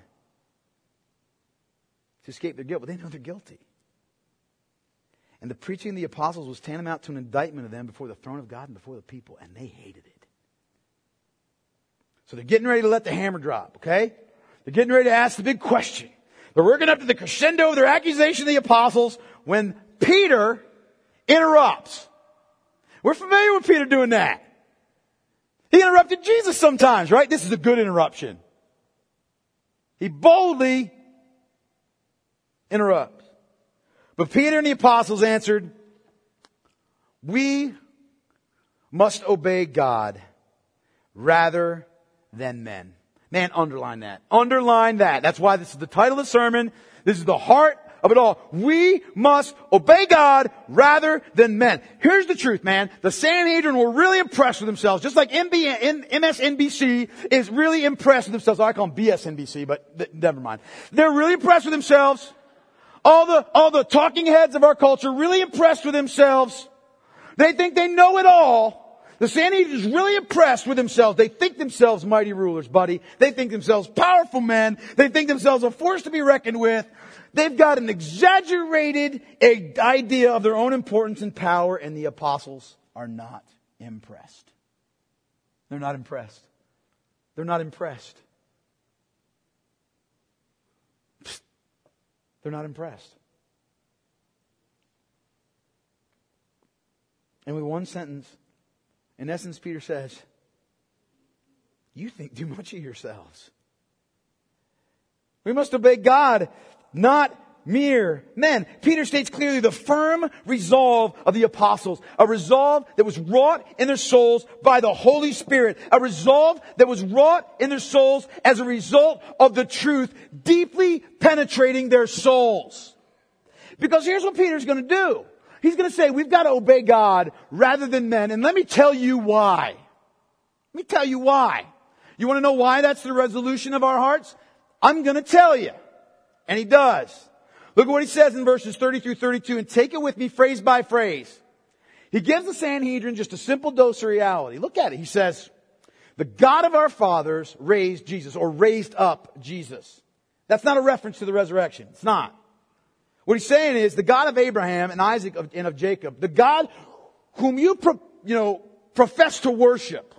to escape their guilt, but they know they're guilty. And the preaching of the apostles was tantamount to an indictment of them before the throne of God and before the people, and they hated it. So they're getting ready to let the hammer drop, okay? They're getting ready to ask the big question. They're working up to the crescendo of their accusation of the apostles when Peter interrupts. We're familiar with Peter doing that. He interrupted Jesus sometimes, right? This is a good interruption. He boldly interrupts. But Peter and the apostles answered, we must obey God rather than men. Man, underline that. Underline that. That's why this is the title of the sermon. This is the heart of it all. We must obey God rather than men. Here's the truth, man. The Sanhedrin were really impressed with themselves, just like M S N B C is really impressed with themselves. I call them B S N B C, but th- never mind. They're really impressed with themselves. All the, all the talking heads of our culture really impressed with themselves. They think they know it all. The Sanhedrin's really impressed with themselves. They think themselves mighty rulers, buddy. They think themselves powerful men. They think themselves a force to be reckoned with. They've got an exaggerated idea of their own importance and power, and the apostles are not impressed. They're not impressed. They're not impressed. They're not impressed. And with one sentence, in essence, Peter says, you think too much of yourselves. We must obey God, not mere men. Peter states clearly the firm resolve of the apostles. A resolve that was wrought in their souls by the Holy Spirit. A resolve that was wrought in their souls as a result of the truth deeply penetrating their souls. Because here's what Peter's going to do. He's going to say, we've got to obey God rather than men. And let me tell you why. Let me tell you why. You want to know why that's the resolution of our hearts? I'm going to tell you. And he does. Look at what he says in verses thirty through thirty-two, and take it with me phrase by phrase. He gives the Sanhedrin just a simple dose of reality. Look at it. He says, the God of our fathers raised Jesus, or raised up Jesus. That's not a reference to the resurrection. It's not. What he's saying is, the God of Abraham and Isaac and of Jacob, the God whom you, pro, you know, profess to worship,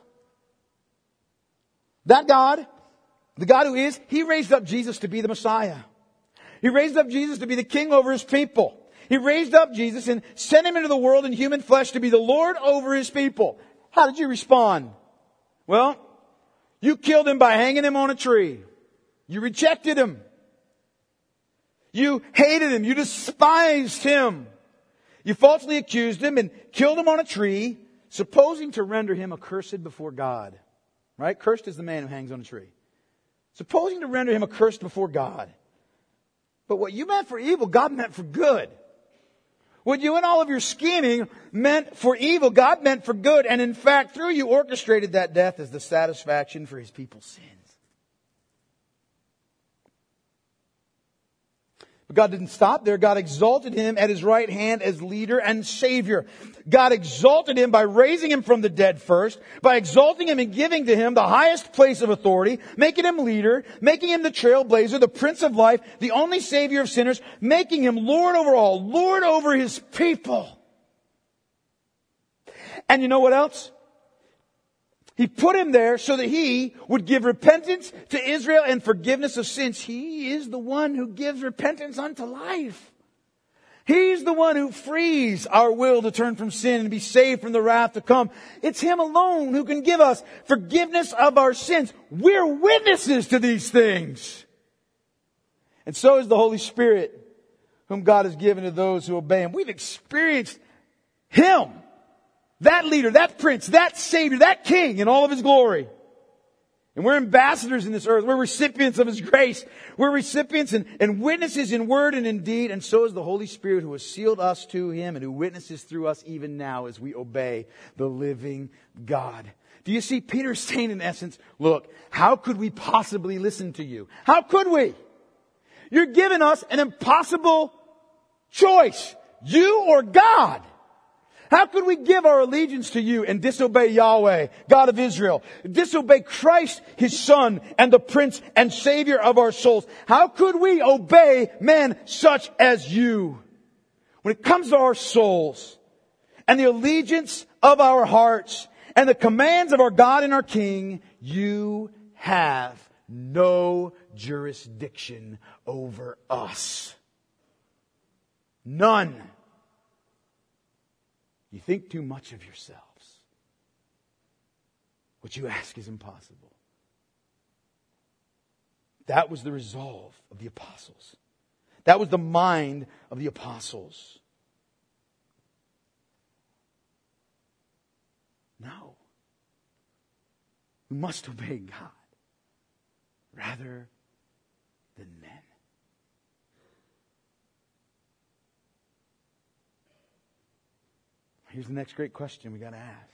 that God, the God who is, He raised up Jesus to be the Messiah. He raised up Jesus to be the king over His people. He raised up Jesus and sent Him into the world in human flesh to be the Lord over His people. How did you respond? Well, you killed Him by hanging Him on a tree. You rejected Him. You hated Him. You despised Him. You falsely accused Him and killed Him on a tree, supposing to render Him accursed before God. Right? Cursed is the man who hangs on a tree. Supposing to render Him accursed before God. But what you meant for evil, God meant for good. What you and all of your scheming meant for evil, God meant for good. And in fact, through you orchestrated that death as the satisfaction for His people's sins. But God didn't stop there. God exalted Him at His right hand as leader and Savior. God exalted Him by raising Him from the dead first, by exalting Him and giving to Him the highest place of authority, making Him leader, making Him the trailblazer, the Prince of Life, the only Savior of sinners, making Him Lord over all, Lord over His people. And you know what else? He put Him there so that He would give repentance to Israel and forgiveness of sins. He is the one who gives repentance unto life. He's the one who frees our will to turn from sin and be saved from the wrath to come. It's Him alone who can give us forgiveness of our sins. We're witnesses to these things. And so is the Holy Spirit, whom God has given to those who obey Him. We've experienced Him. That leader, that prince, that savior, that king in all of His glory. And we're ambassadors in this earth. We're recipients of His grace. We're recipients and, and witnesses in word and in deed. And so is the Holy Spirit, who has sealed us to Him and who witnesses through us even now as we obey the living God. Do you see Peter saying in essence, look, how could we possibly listen to you? How could we? You're giving us an impossible choice. You or God. How could we give our allegiance to you and disobey Yahweh, God of Israel? Disobey Christ, His Son, and the Prince and Savior of our souls? How could we obey men such as you? When it comes to our souls and the allegiance of our hearts and the commands of our God and our King, you have no jurisdiction over us. None. You think too much of yourselves. What you ask is impossible. That was the resolve of the apostles. That was the mind of the apostles. No. We must obey God rather than men. Here's the next great question we got to ask.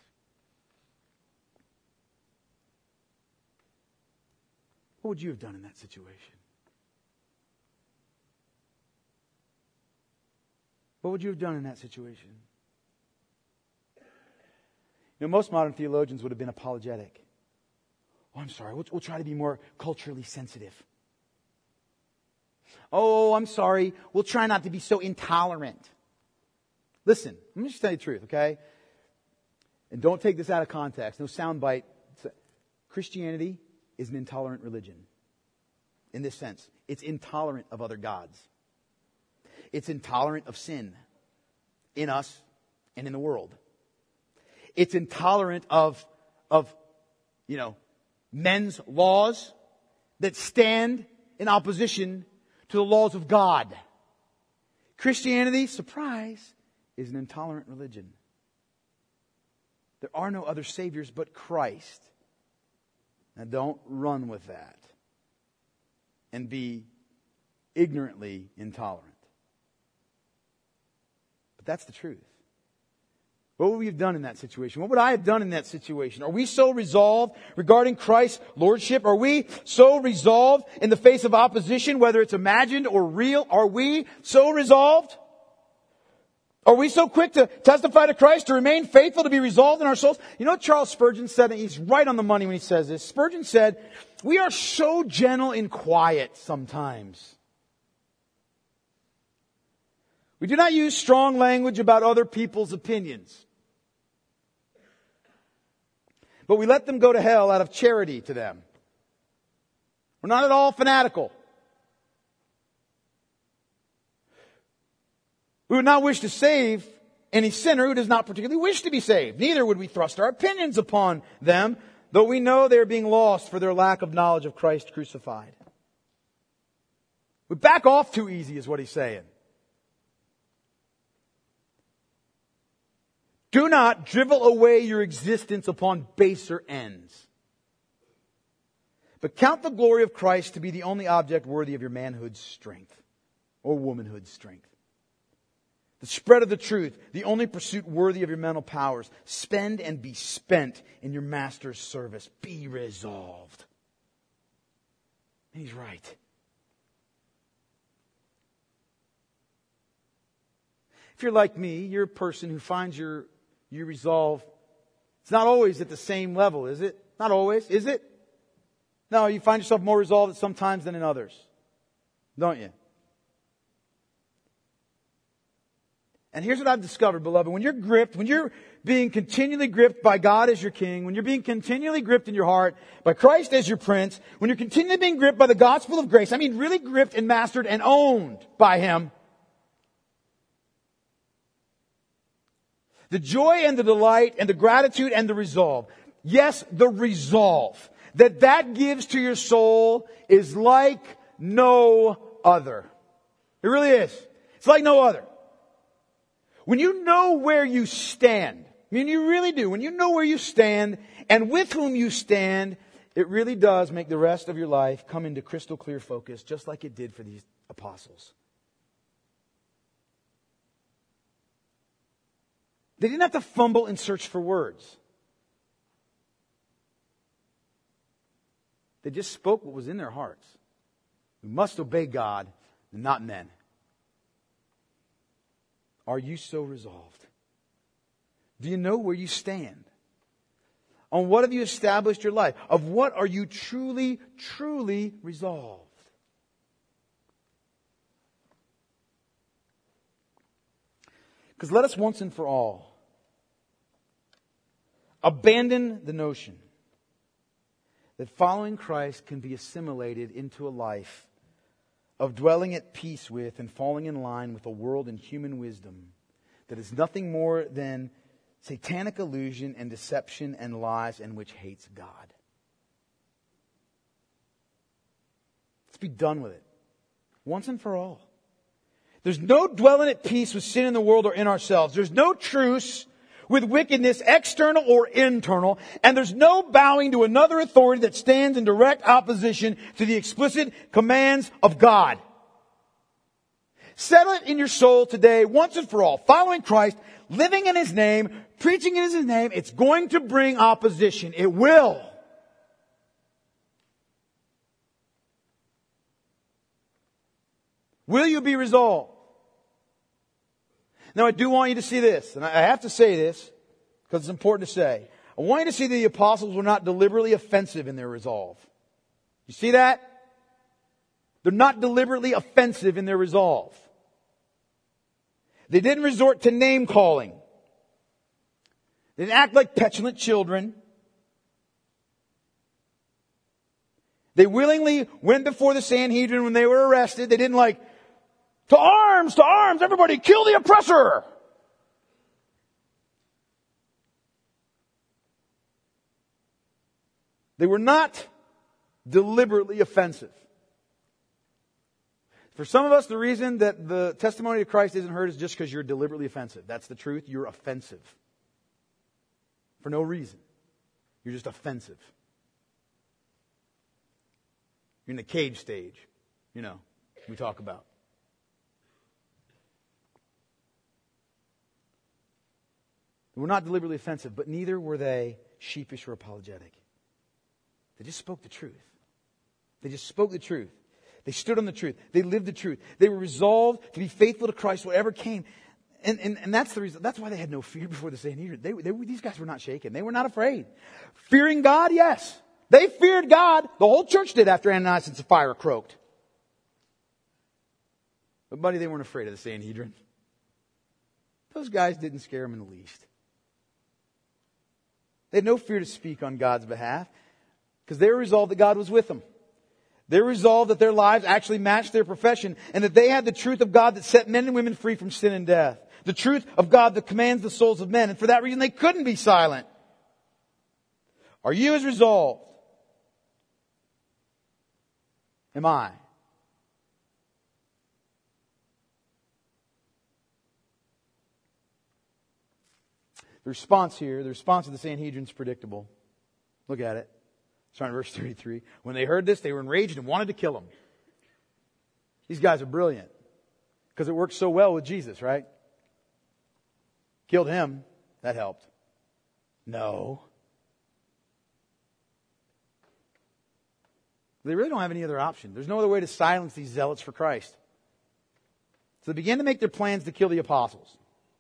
What would you have done in that situation? What would you have done in that situation? You know, most modern theologians would have been apologetic. Oh, I'm sorry, we'll, we'll try to be more culturally sensitive. Oh, I'm sorry, we'll try not to be so intolerant. Listen, let me just tell you the truth, okay? And don't take this out of context. No soundbite. Christianity is an intolerant religion. In this sense, it's intolerant of other gods. It's intolerant of sin in us and in the world. It's intolerant of, of, you know, men's laws that stand in opposition to the laws of God. Christianity, surprise, is an intolerant religion. There are no other saviors but Christ. Now don't run with that and be ignorantly intolerant. But that's the truth. What would we have done in that situation? What would I have done in that situation? Are we so resolved regarding Christ's lordship? Are we so resolved in the face of opposition, whether it's imagined or real? Are we so resolved? Are we so quick to testify to Christ, to remain faithful, to be resolved in our souls? You know what Charles Spurgeon said? He's right on the money when he says this. Spurgeon said, we are so gentle and quiet sometimes. We do not use strong language about other people's opinions. But we let them go to hell out of charity to them. We're not at all fanatical. We would not wish to save any sinner who does not particularly wish to be saved. Neither would we thrust our opinions upon them, though we know they are being lost for their lack of knowledge of Christ crucified. We back off too easy is what he's saying. Do not drivel away your existence upon baser ends, but count the glory of Christ to be the only object worthy of your manhood's strength or womanhood's strength. The spread of the truth, the only pursuit worthy of your mental powers. Spend and be spent in your master's service. Be resolved. And he's right. If you're like me, you're a person who finds your, your resolve, it's not always at the same level, is it? Not always, is it? No, you find yourself more resolved at some times than in others. Don't you? And here's what I've discovered, beloved. When you're gripped, when you're being continually gripped by God as your King, when you're being continually gripped in your heart by Christ as your Prince, when you're continually being gripped by the gospel of grace, I mean really gripped and mastered and owned by Him, the joy and the delight and the gratitude and the resolve, yes, the resolve that that gives to your soul is like no other. It really is. It's like no other. When you know where you stand, I mean you really do, when you know where you stand and with whom you stand, it really does make the rest of your life come into crystal clear focus, just like it did for these apostles. They didn't have to fumble and search for words. They just spoke what was in their hearts. We must obey God and not men. Are you so resolved? Do you know where you stand? On what have you established your life? Of what are you truly, truly resolved? Because let us once and for all abandon the notion that following Christ can be assimilated into a life of dwelling at peace with and falling in line with a world and human wisdom that is nothing more than satanic illusion and deception and lies and which hates God. Let's be done with it. Once and for all. There's no dwelling at peace with sin in the world or in ourselves. There's no truce with wickedness, external or internal, and there's no bowing to another authority that stands in direct opposition to the explicit commands of God. Settle it in your soul today, once and for all. Following Christ, living in His name, preaching in His name, it's going to bring opposition. It will. Will you be resolved? Now, I do want you to see this, and I have to say this, because it's important to say. I want you to see that the apostles were not deliberately offensive in their resolve. You see that? They're not deliberately offensive in their resolve. They didn't resort to name calling. They didn't act like petulant children. They willingly went before the Sanhedrin when they were arrested. They didn't like, to arms, to arms, everybody kill the oppressor. They were not deliberately offensive. For some of us, the reason that the testimony of Christ isn't heard is just because you're deliberately offensive. That's the truth. You're offensive. For no reason. You're just offensive. You're in the cage stage, you know, we talk about. They were not deliberately offensive, but neither were they sheepish or apologetic. They just spoke the truth. They just spoke the truth. They stood on the truth. They lived the truth. They were resolved to be faithful to Christ, whatever came. And, and, and that's the reason. That's why they had no fear before the Sanhedrin. They, they, these guys were not shaken. They were not afraid. Fearing God, yes. They feared God. The whole church did after Ananias and Sapphira croaked. But buddy, they weren't afraid of the Sanhedrin. Those guys didn't scare them in the least. They had no fear to speak on God's behalf because they were resolved that God was with them. They were resolved that their lives actually matched their profession and that they had the truth of God that set men and women free from sin and death. The truth of God that commands the souls of men. And for that reason, they couldn't be silent. Are you as resolved? Am I? The response here, the response of the Sanhedrin is predictable. Look at it. Starting in verse thirty-three. When they heard this, they were enraged and wanted to kill him. These guys are brilliant. Because it works so well with Jesus, right? Killed him. That helped. No. They really don't have any other option. There's no other way to silence these zealots for Christ. So they begin to make their plans to kill the apostles.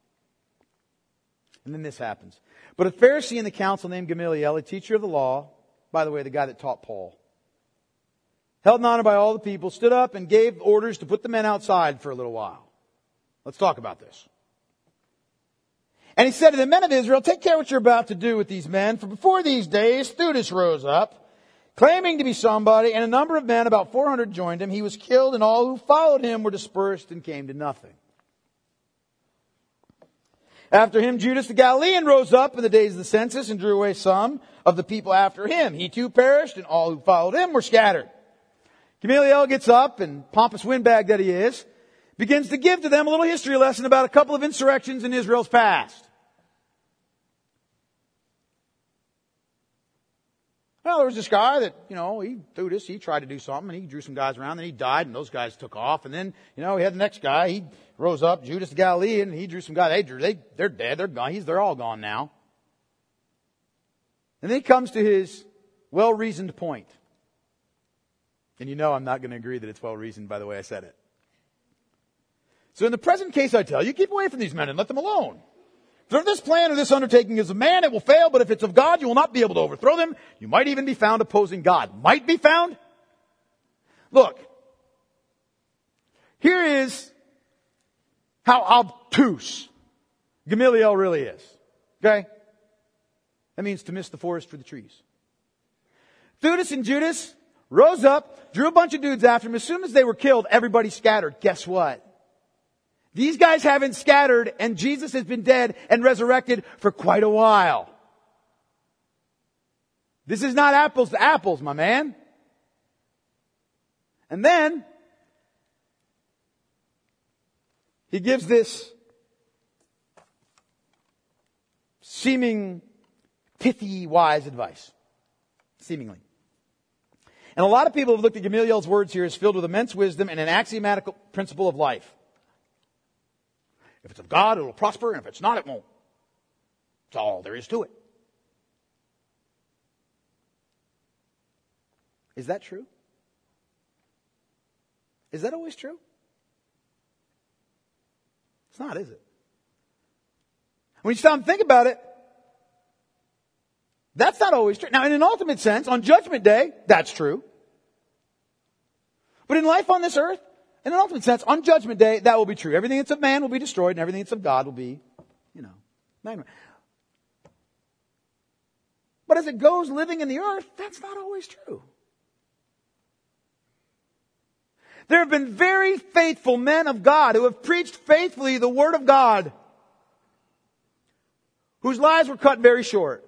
And then this happens. But a Pharisee in the council named Gamaliel, a teacher of the law, by the way, the guy that taught Paul, held in honor by all the people, stood up and gave orders to put the men outside for a little while. Let's talk about this. And he said to the men of Israel, take care what you're about to do with these men, for before these days Theudas rose up, claiming to be somebody, and a number of men, about four hundred, joined him. He was killed, and all who followed him were dispersed and came to nothing. After him, Judas the Galilean rose up in the days of the census and drew away some of the people after him. He too perished, and all who followed him were scattered. Gamaliel gets up, and pompous windbag that he is, begins to give to them a little history lesson about a couple of insurrections in Israel's past. Well, there was this guy that, you know, he threw this, he tried to do something, and he drew some guys around, and he died, and those guys took off. And then, you know, he had the next guy, he rose up, Judas the Galilean, and he drew some guys. They drew, they, they're dead, they're gone, he's, they're all gone now. And then he comes to his well-reasoned point. And you know I'm not going to agree that it's well-reasoned by the way I said it. So in the present case, I tell you, keep away from these men and let them alone. If this plan or this undertaking is of man, it will fail, but if it's of God, you will not be able to overthrow them. You might even be found opposing God. Might be found? Look, here is how obtuse Gamaliel really is. Okay? That means to miss the forest for the trees. Theudas and Judas rose up, drew a bunch of dudes after him. As soon as they were killed, everybody scattered. Guess what? These guys haven't scattered, and Jesus has been dead and resurrected for quite a while. This is not apples to apples, my man. And then he gives this seeming pithy, wise advice. Seemingly. And a lot of people have looked at Gamaliel's words here as filled with immense wisdom and an axiomatic principle of life. If it's of God, it will prosper, and if it's not, it won't. That's all there is to it. Is that true? Is that always true? It's not, is it? When you stop and think about it, That's not always true. Now, in an ultimate sense, on Judgment Day, that's true. But in life on this earth, in an ultimate sense, on Judgment Day, that will be true. Everything that's of man will be destroyed, and everything that's of God will be, you know, magnified. But as it goes living in the earth, that's not always true. There have been very faithful men of God who have preached faithfully the Word of God, whose lives were cut very short,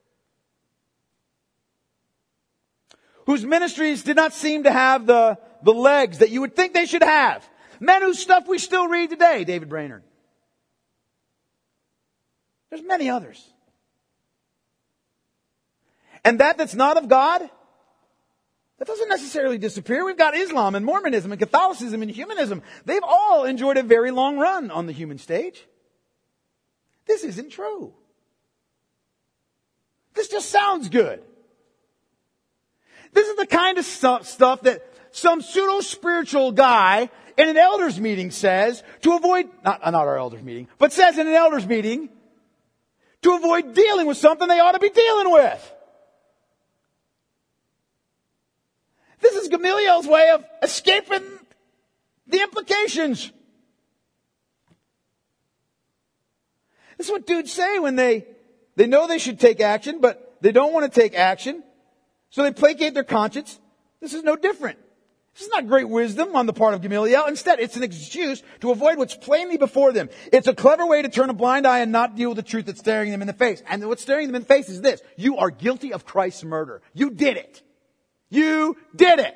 whose ministries did not seem to have the, the legs that you would think they should have. Men whose stuff we still read today, David Brainerd. There's many others. And that that's not of God, that doesn't necessarily disappear. We've got Islam and Mormonism and Catholicism and humanism. They've all enjoyed a very long run on the human stage. This isn't true. This just sounds good. This is the kind of stuff that some pseudo-spiritual guy in an elders meeting says to avoid, not, not our elders meeting, but says in an elders meeting to avoid dealing with something they ought to be dealing with. This is Gamaliel's way of escaping the implications. This is what dudes say when they, they know they should take action, but they don't want to take action. So they placate their conscience. This is no different. This is not great wisdom on the part of Gamaliel. Instead, it's an excuse to avoid what's plainly before them. It's a clever way to turn a blind eye and not deal with the truth that's staring them in the face. And what's staring them in the face is this. You are guilty of Christ's murder. You did it. You did it.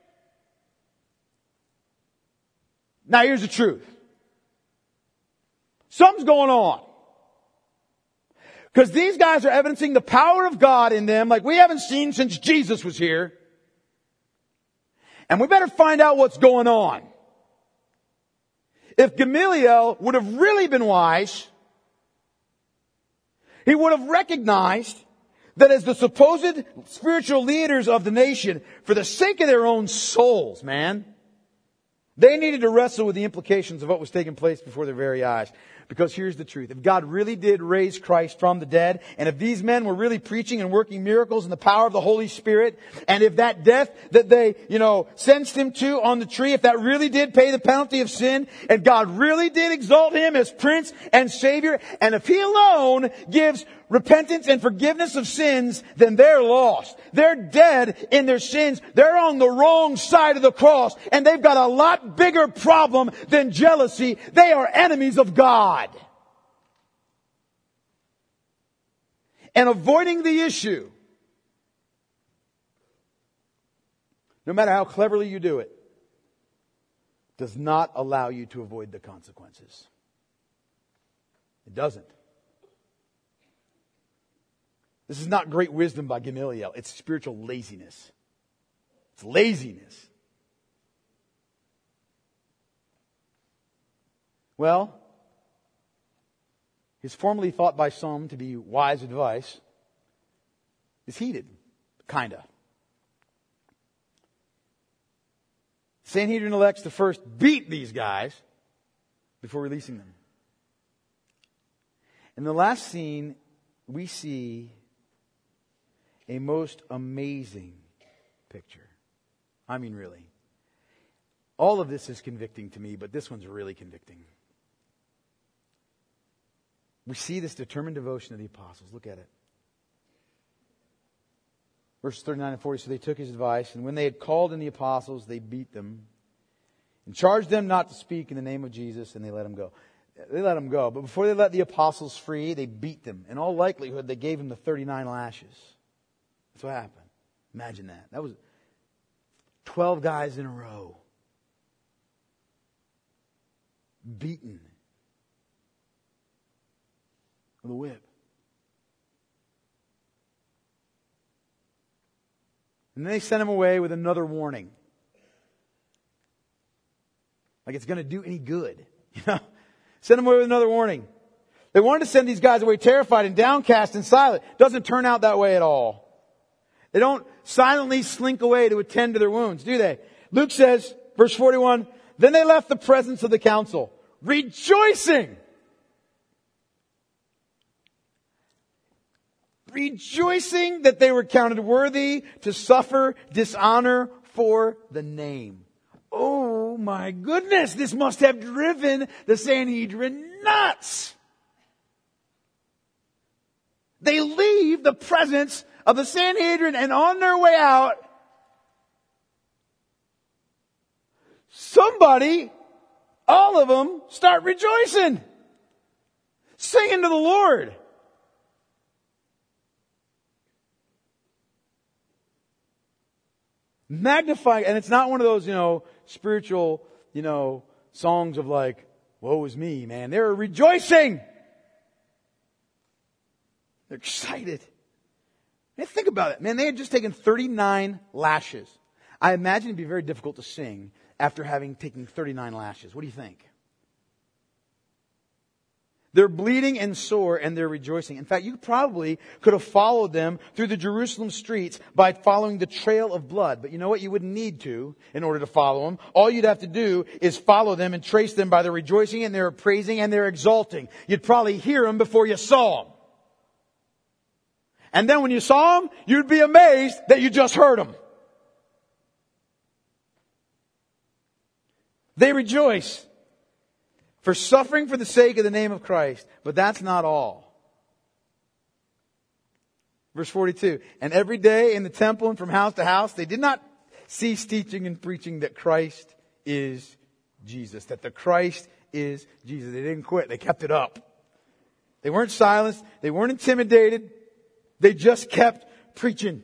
Now here's the truth. Something's going on. Because these guys are evidencing the power of God in them like we haven't seen since Jesus was here. And we better find out what's going on. If Gamaliel would have really been wise, he would have recognized that as the supposed spiritual leaders of the nation, for the sake of their own souls, man, they needed to wrestle with the implications of what was taking place before their very eyes. Because here's the truth. If God really did raise Christ from the dead, and if these men were really preaching and working miracles in the power of the Holy Spirit, and if that death that they, you know, sentenced him to on the tree, if that really did pay the penalty of sin, and God really did exalt him as Prince and Savior, and if he alone gives repentance and forgiveness of sins, then they're lost. They're dead in their sins. They're on the wrong side of the cross, and they've got a lot bigger problem than jealousy. They are enemies of God. And avoiding the issue, no matter how cleverly you do it, does not allow you to avoid the consequences. It doesn't. This is not great wisdom by Gamaliel. It's spiritual laziness. It's laziness. Well, his formerly thought by some to be wise advice is heeded. Kinda. Sanhedrin elects to first beat these guys before releasing them. In the last scene, we see a most amazing picture. I mean, really. All of this is convicting to me, but this one's really convicting. We see this determined devotion of the apostles. Look at it. Verses thirty-nine and forty. So they took his advice, and when they had called in the apostles, they beat them and charged them not to speak in the name of Jesus, and they let them go. They let them go. But before they let the apostles free, they beat them. In all likelihood, they gave them the thirty-nine lashes. That's what happened. Imagine that. That was twelve guys in a row. Beaten. With a whip. And then they sent him away with another warning. Like it's going to do any good. You know? Send him away with another warning. They wanted to send these guys away terrified and downcast and silent. Doesn't turn out that way at all. They don't silently slink away to attend to their wounds, do they? Luke says, verse forty-one, then they left the presence of the council, rejoicing. rejoicing that they were counted worthy to suffer dishonor for the name. Oh my goodness, this must have driven the Sanhedrin nuts. They leave the presence of the Sanhedrin, and on their way out, somebody, all of them, start rejoicing, singing to the Lord. Magnify, and it's not one of those, you know, spiritual, you know, songs of like, woe is me, man. They're rejoicing. They're excited. Man, think about it. Man, they had just taken thirty-nine lashes. I imagine it'd be very difficult to sing after having taken thirty-nine lashes. What do you think? They're bleeding and sore, and they're rejoicing. In fact, you probably could have followed them through the Jerusalem streets by following the trail of blood. But you know what? You wouldn't need to in order to follow them. All you'd have to do is follow them and trace them by their rejoicing and their praising and their exalting. You'd probably hear them before you saw them. And then when you saw them, you'd be amazed that you just heard them. They rejoice for suffering for the sake of the name of Christ. But that's not all. Verse forty-two. And every day in the temple and from house to house, they did not cease teaching and preaching that Christ is Jesus. That the Christ is Jesus. They didn't quit. They kept it up. They weren't silenced. They weren't intimidated. They just kept preaching.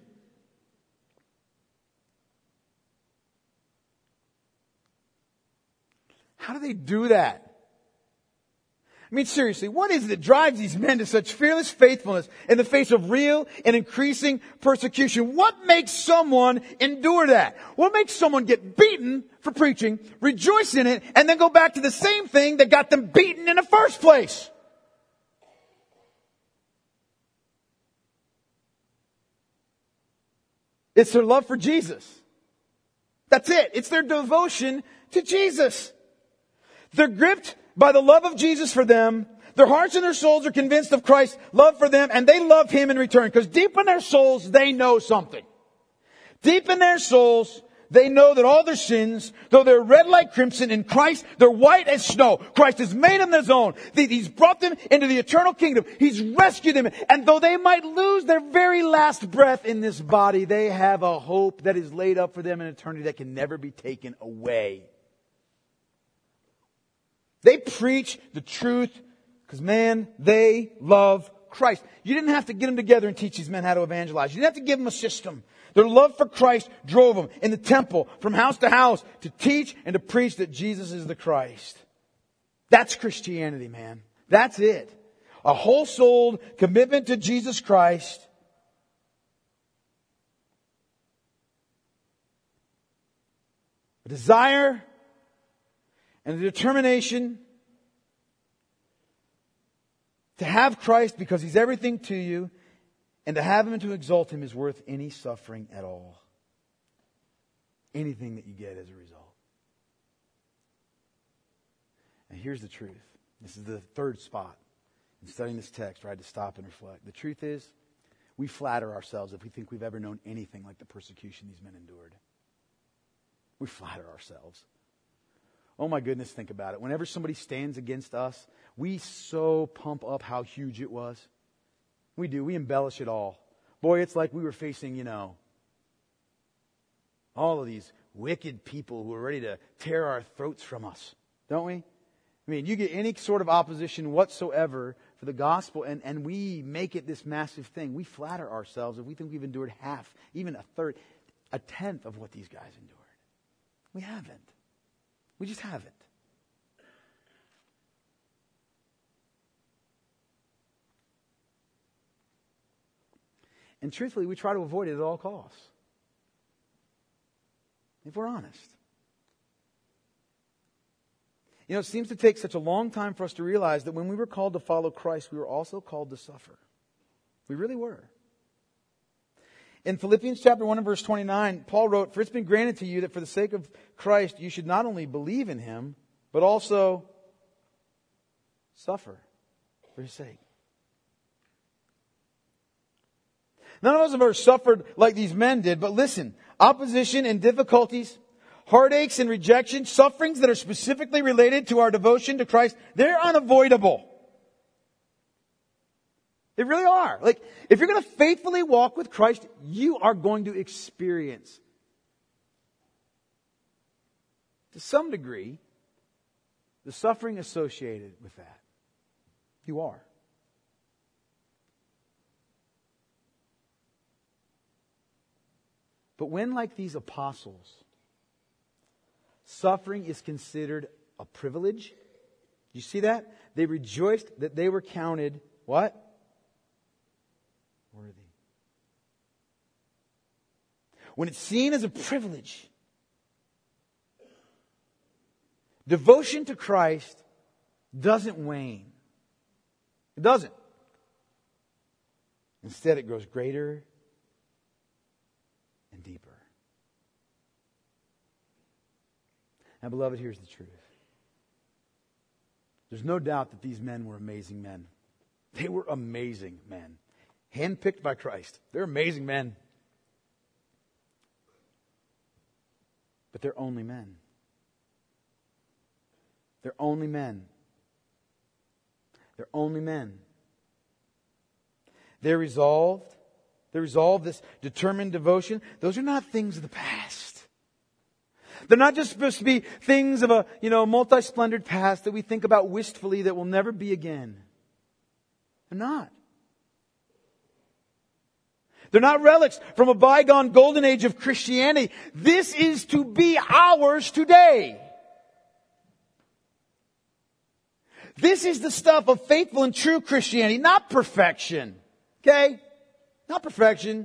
How do they do that? I mean, seriously, what is it that drives these men to such fearless faithfulness in the face of real and increasing persecution? What makes someone endure that? What makes someone get beaten for preaching, rejoice in it, and then go back to the same thing that got them beaten in the first place? It's their love for Jesus. That's it. It's their devotion to Jesus. They're gripped by the love of Jesus for them. Their hearts and their souls are convinced of Christ's love for them, and they love Him in return. Because deep in their souls, they know something. Deep in their souls, they know that all their sins, though they're red like crimson, in Christ, they're white as snow. Christ has made them His own. He's brought them into the eternal kingdom. He's rescued them. And though they might lose their very last breath in this body, they have a hope that is laid up for them in eternity that can never be taken away. They preach the truth because, man, they love Christ. You didn't have to get them together and teach these men how to evangelize. You didn't have to give them a system. Their love for Christ drove them in the temple from house to house to teach and to preach that Jesus is the Christ. That's Christianity, man. That's it. A whole-souled commitment to Jesus Christ. A desire and a determination to have Christ because He's everything to you, and to have Him and to exalt Him is worth any suffering at all. Anything that you get as a result. And here's the truth. This is the third spot in studying this text where I had to stop and reflect. The truth is, we flatter ourselves if we think we've ever known anything like the persecution these men endured. We flatter ourselves. Oh my goodness, think about it. Whenever somebody stands against us, we so pump up how huge it was. We do. We embellish it all. Boy, it's like we were facing, you know, all of these wicked people who are ready to tear our throats from us. Don't we? I mean, you get any sort of opposition whatsoever for the gospel, and, and we make it this massive thing. We flatter ourselves if we think we've endured half, even a third, a tenth of what these guys endured. We haven't. We just haven't. And truthfully, we try to avoid it at all costs. If we're honest. You know, it seems to take such a long time for us to realize that when we were called to follow Christ, we were also called to suffer. We really were. In Philippians chapter one and verse twenty-nine, Paul wrote, "For it's been granted to you that for the sake of Christ you should not only believe in Him, but also suffer for His sake." None of us have ever suffered like these men did, but listen, opposition and difficulties, heartaches and rejection, sufferings that are specifically related to our devotion to Christ, they're unavoidable. They really are. Like, if you're going to faithfully walk with Christ, you are going to experience, to some degree, the suffering associated with that. You are. But when, like these apostles, suffering is considered a privilege, you see that? They rejoiced that they were counted, what? Worthy. When it's seen as a privilege, devotion to Christ doesn't wane. It doesn't. Instead, it grows greater and deeper. Now, beloved, here's the truth. There's no doubt that these men were amazing men. They were amazing men. Handpicked by Christ. They're amazing men. But they're only men. They're only men. They're only men. They're resolved. They're resolved, this determined devotion. Those are not things of the past. They're not just supposed to be things of a, you know, multi-splendored past that we think about wistfully that will never be again. They're not. They're not relics from a bygone golden age of Christianity. This is to be ours today. This is the stuff of faithful and true Christianity, not perfection. Okay? Not perfection.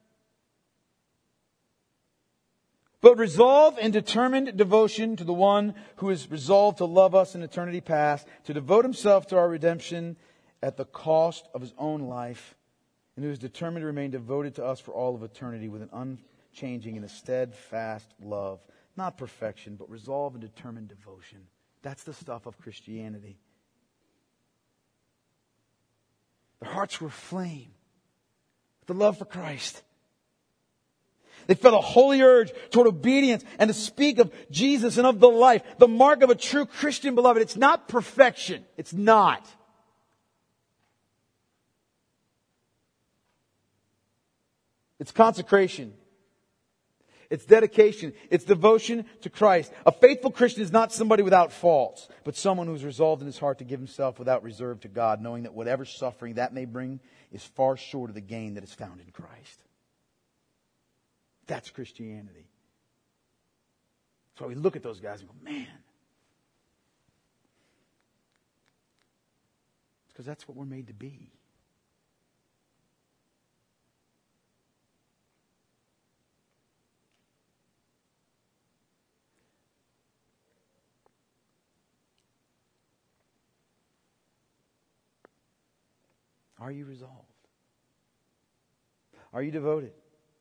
But resolve and determined devotion to the one who is resolved to love us in eternity past, to devote himself to our redemption at the cost of his own life, and who is determined to remain devoted to us for all of eternity with an unchanging and a steadfast love. Not perfection, but resolve and determined devotion. That's the stuff of Christianity. Their hearts were aflame with the love for Christ. They felt a holy urge toward obedience and to speak of Jesus and of the life. The mark of a true Christian, beloved, it's not perfection. It's not. It's consecration. It's dedication. It's devotion to Christ. A faithful Christian is not somebody without faults, but someone who's resolved in his heart to give himself without reserve to God, knowing that whatever suffering that may bring is far short of the gain that is found in Christ. That's Christianity. That's why we look at those guys and go, man. It's because that's what we're made to be. Are you resolved? Are you devoted?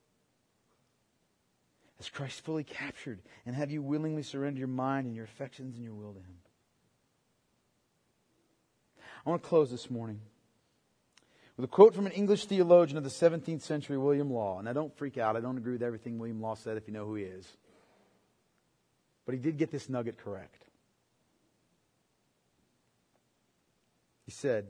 Has Christ fully captured, and have you willingly surrendered your mind and your affections and your will to Him? I want to close this morning with a quote from an English theologian of the seventeenth century, William Law. And I don't freak out. I don't agree with everything William Law said if you know who he is. But he did get this nugget correct. He said,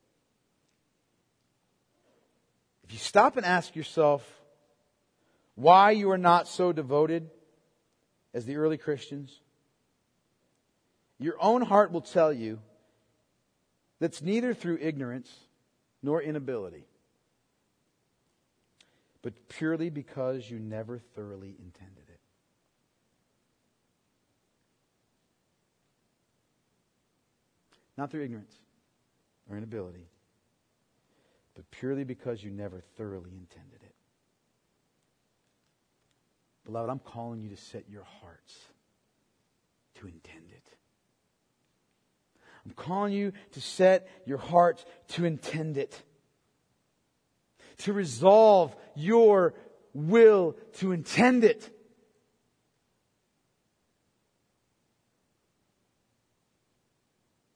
if you stop and ask yourself why you are not so devoted as the early Christians, your own heart will tell you that's neither through ignorance nor inability, but purely because you never thoroughly intended it. Not through ignorance or inability, but purely because you never thoroughly intended it. Beloved, I'm calling you to set your hearts to intend it. I'm calling you to set your heart to intend it. To resolve your will to intend it.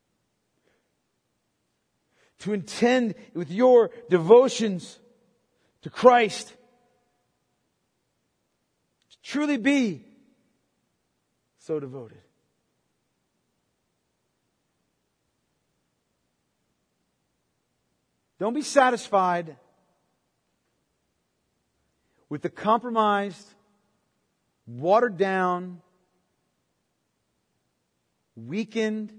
To intend with your devotions to Christ. To truly be so devoted. Don't be satisfied with the compromised, watered down, weakened,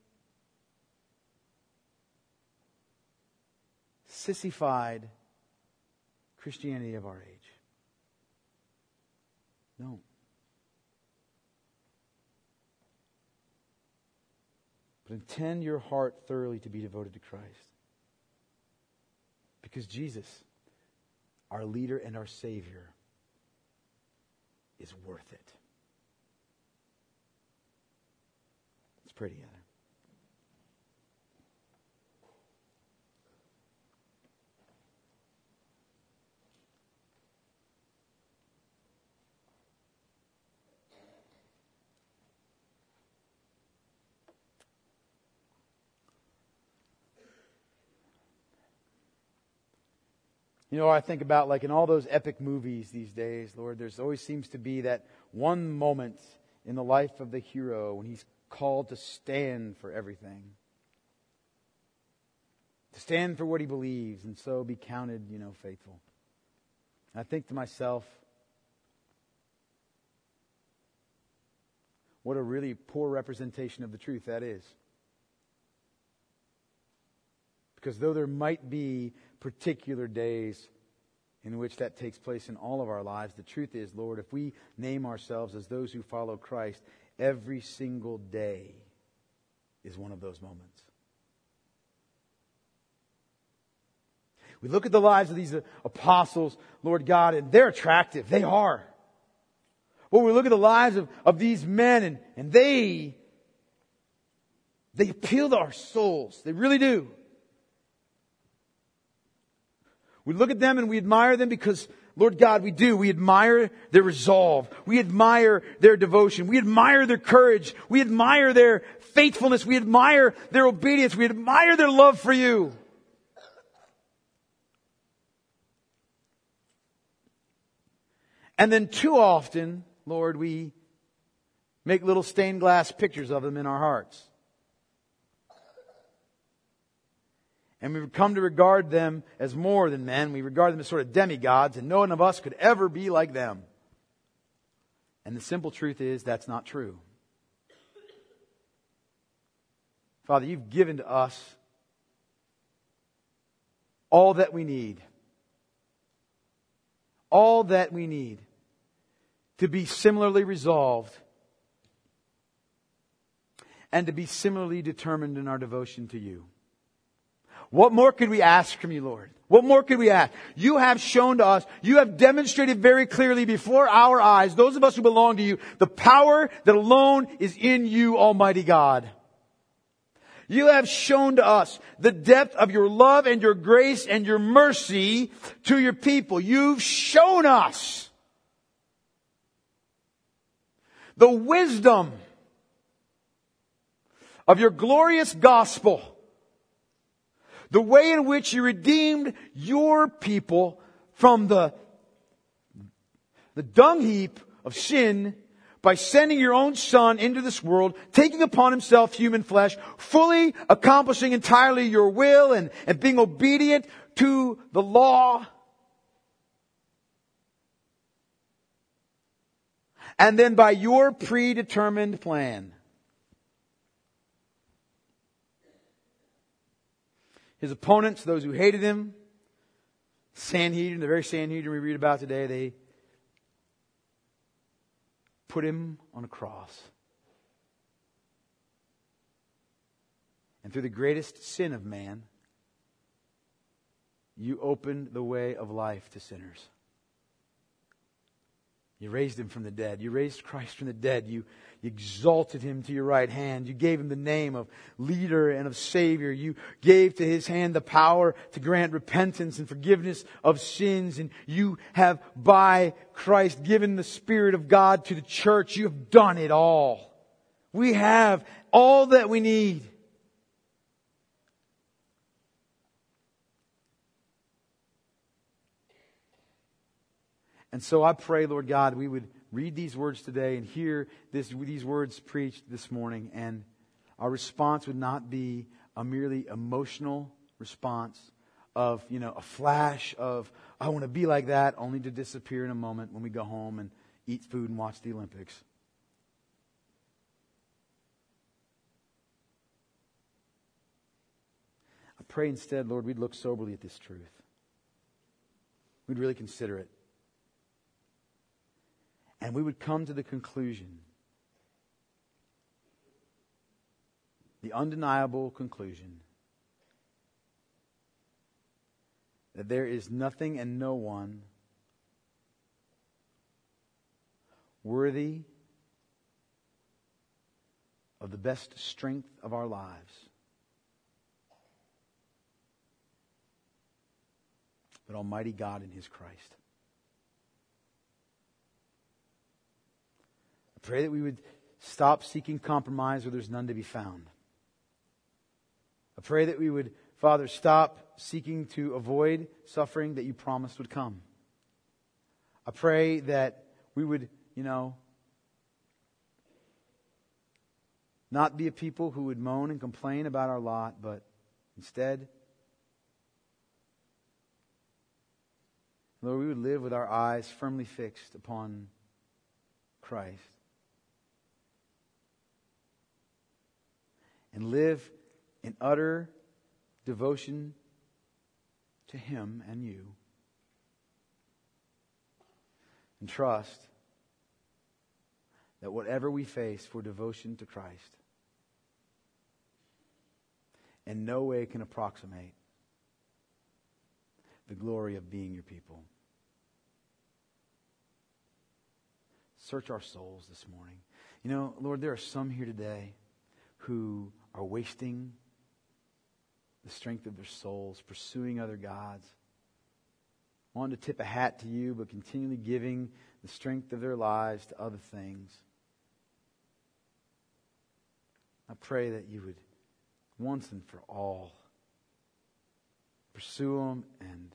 sissified Christianity of our age. No. But intend your heart thoroughly to be devoted to Christ. Because Jesus, our leader and our Savior, is worth it. Let's pray together. You know, I think about, like, in all those epic movies these days, Lord, there's always seems to be that one moment in the life of the hero when he's called to stand for everything. To stand for what he believes and so be counted, you know, faithful. And I think to myself, what a really poor representation of the truth that is. Because though there might be particular days in which that takes place in all of our lives, the truth is, Lord, if we name ourselves as those who follow Christ, every single day is one of those moments. We look at the lives of these apostles, Lord God, and they're attractive. They are. Well, we look at the lives of, of these men, and, and they, they appeal to our souls. They really do. We look at them and we admire them because, Lord God, we do. We admire their resolve. We admire their devotion. We admire their courage. We admire their faithfulness. We admire their obedience. We admire their love for you. And then too often, Lord, we make little stained glass pictures of them in our hearts. And we come to regard them as more than men. We regard them as sort of demigods, and no one of us could ever be like them. And the simple truth is, that's not true. Father, you've given to us all that we need. All that we need to be similarly resolved and to be similarly determined in our devotion to you. What more could we ask from you, Lord? What more could we ask? You have shown to us, you have demonstrated very clearly before our eyes, those of us who belong to you, the power that alone is in you, Almighty God. You have shown to us the depth of your love and your grace and your mercy to your people. You've shown us the wisdom of your glorious gospel. The way in which you redeemed your people from the, the dung heap of sin by sending your own Son into this world, taking upon himself human flesh, fully accomplishing entirely your will and, and being obedient to the law. And then by your predetermined plan, his opponents, those who hated him, Sanhedrin, the very Sanhedrin we read about today, they put him on a cross. And through the greatest sin of man, you opened the way of life to sinners. You raised him from the dead. You raised Christ from the dead. You, you exalted him to your right hand. You gave him the name of leader and of Savior. You gave to his hand the power to grant repentance and forgiveness of sins. And you have, by Christ, given the Spirit of God to the church. You have done it all. We have all that we need. And so I pray, Lord God, we would read these words today and hear this, these words preached this morning, and our response would not be a merely emotional response of, you know, a flash of, I want to be like that, only to disappear in a moment when we go home and eat food and watch the Olympics. I pray instead, Lord, we'd look soberly at this truth. We'd really consider it. And we would come to the conclusion, the undeniable conclusion, that there is nothing and no one worthy of the best strength of our lives but Almighty God in His Christ. I pray that we would stop seeking compromise where there's none to be found. I pray that we would, Father, stop seeking to avoid suffering that You promised would come. I pray that we would, you know, not be a people who would moan and complain about our lot, but instead, Lord, we would live with our eyes firmly fixed upon Christ. And live in utter devotion to Him and You. And trust that whatever we face for devotion to Christ in no way can approximate the glory of being Your people. Search our souls this morning. You know, Lord, there are some here today who are wasting the strength of their souls, pursuing other gods, wanting to tip a hat to You, but continually giving the strength of their lives to other things. I pray that You would, once and for all, pursue them and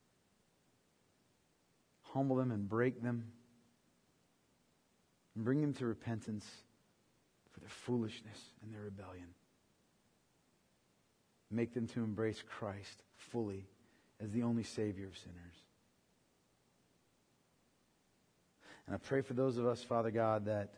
humble them and break them and bring them to repentance for their foolishness and their rebellion. Make them to embrace Christ fully as the only Savior of sinners. And I pray for those of us, Father God, that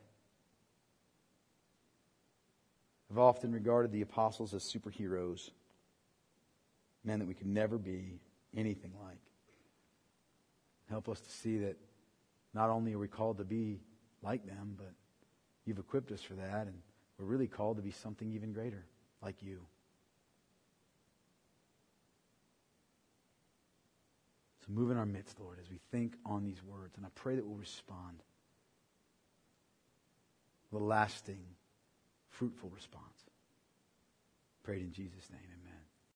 have often regarded the apostles as superheroes, men that we could never be anything like. Help us to see that not only are we called to be like them, but You've equipped us for that, and we're really called to be something even greater, like You. So move in our midst, Lord, as we think on these words, and I pray that we'll respond with a lasting, fruitful response. Prayed in Jesus' name, amen.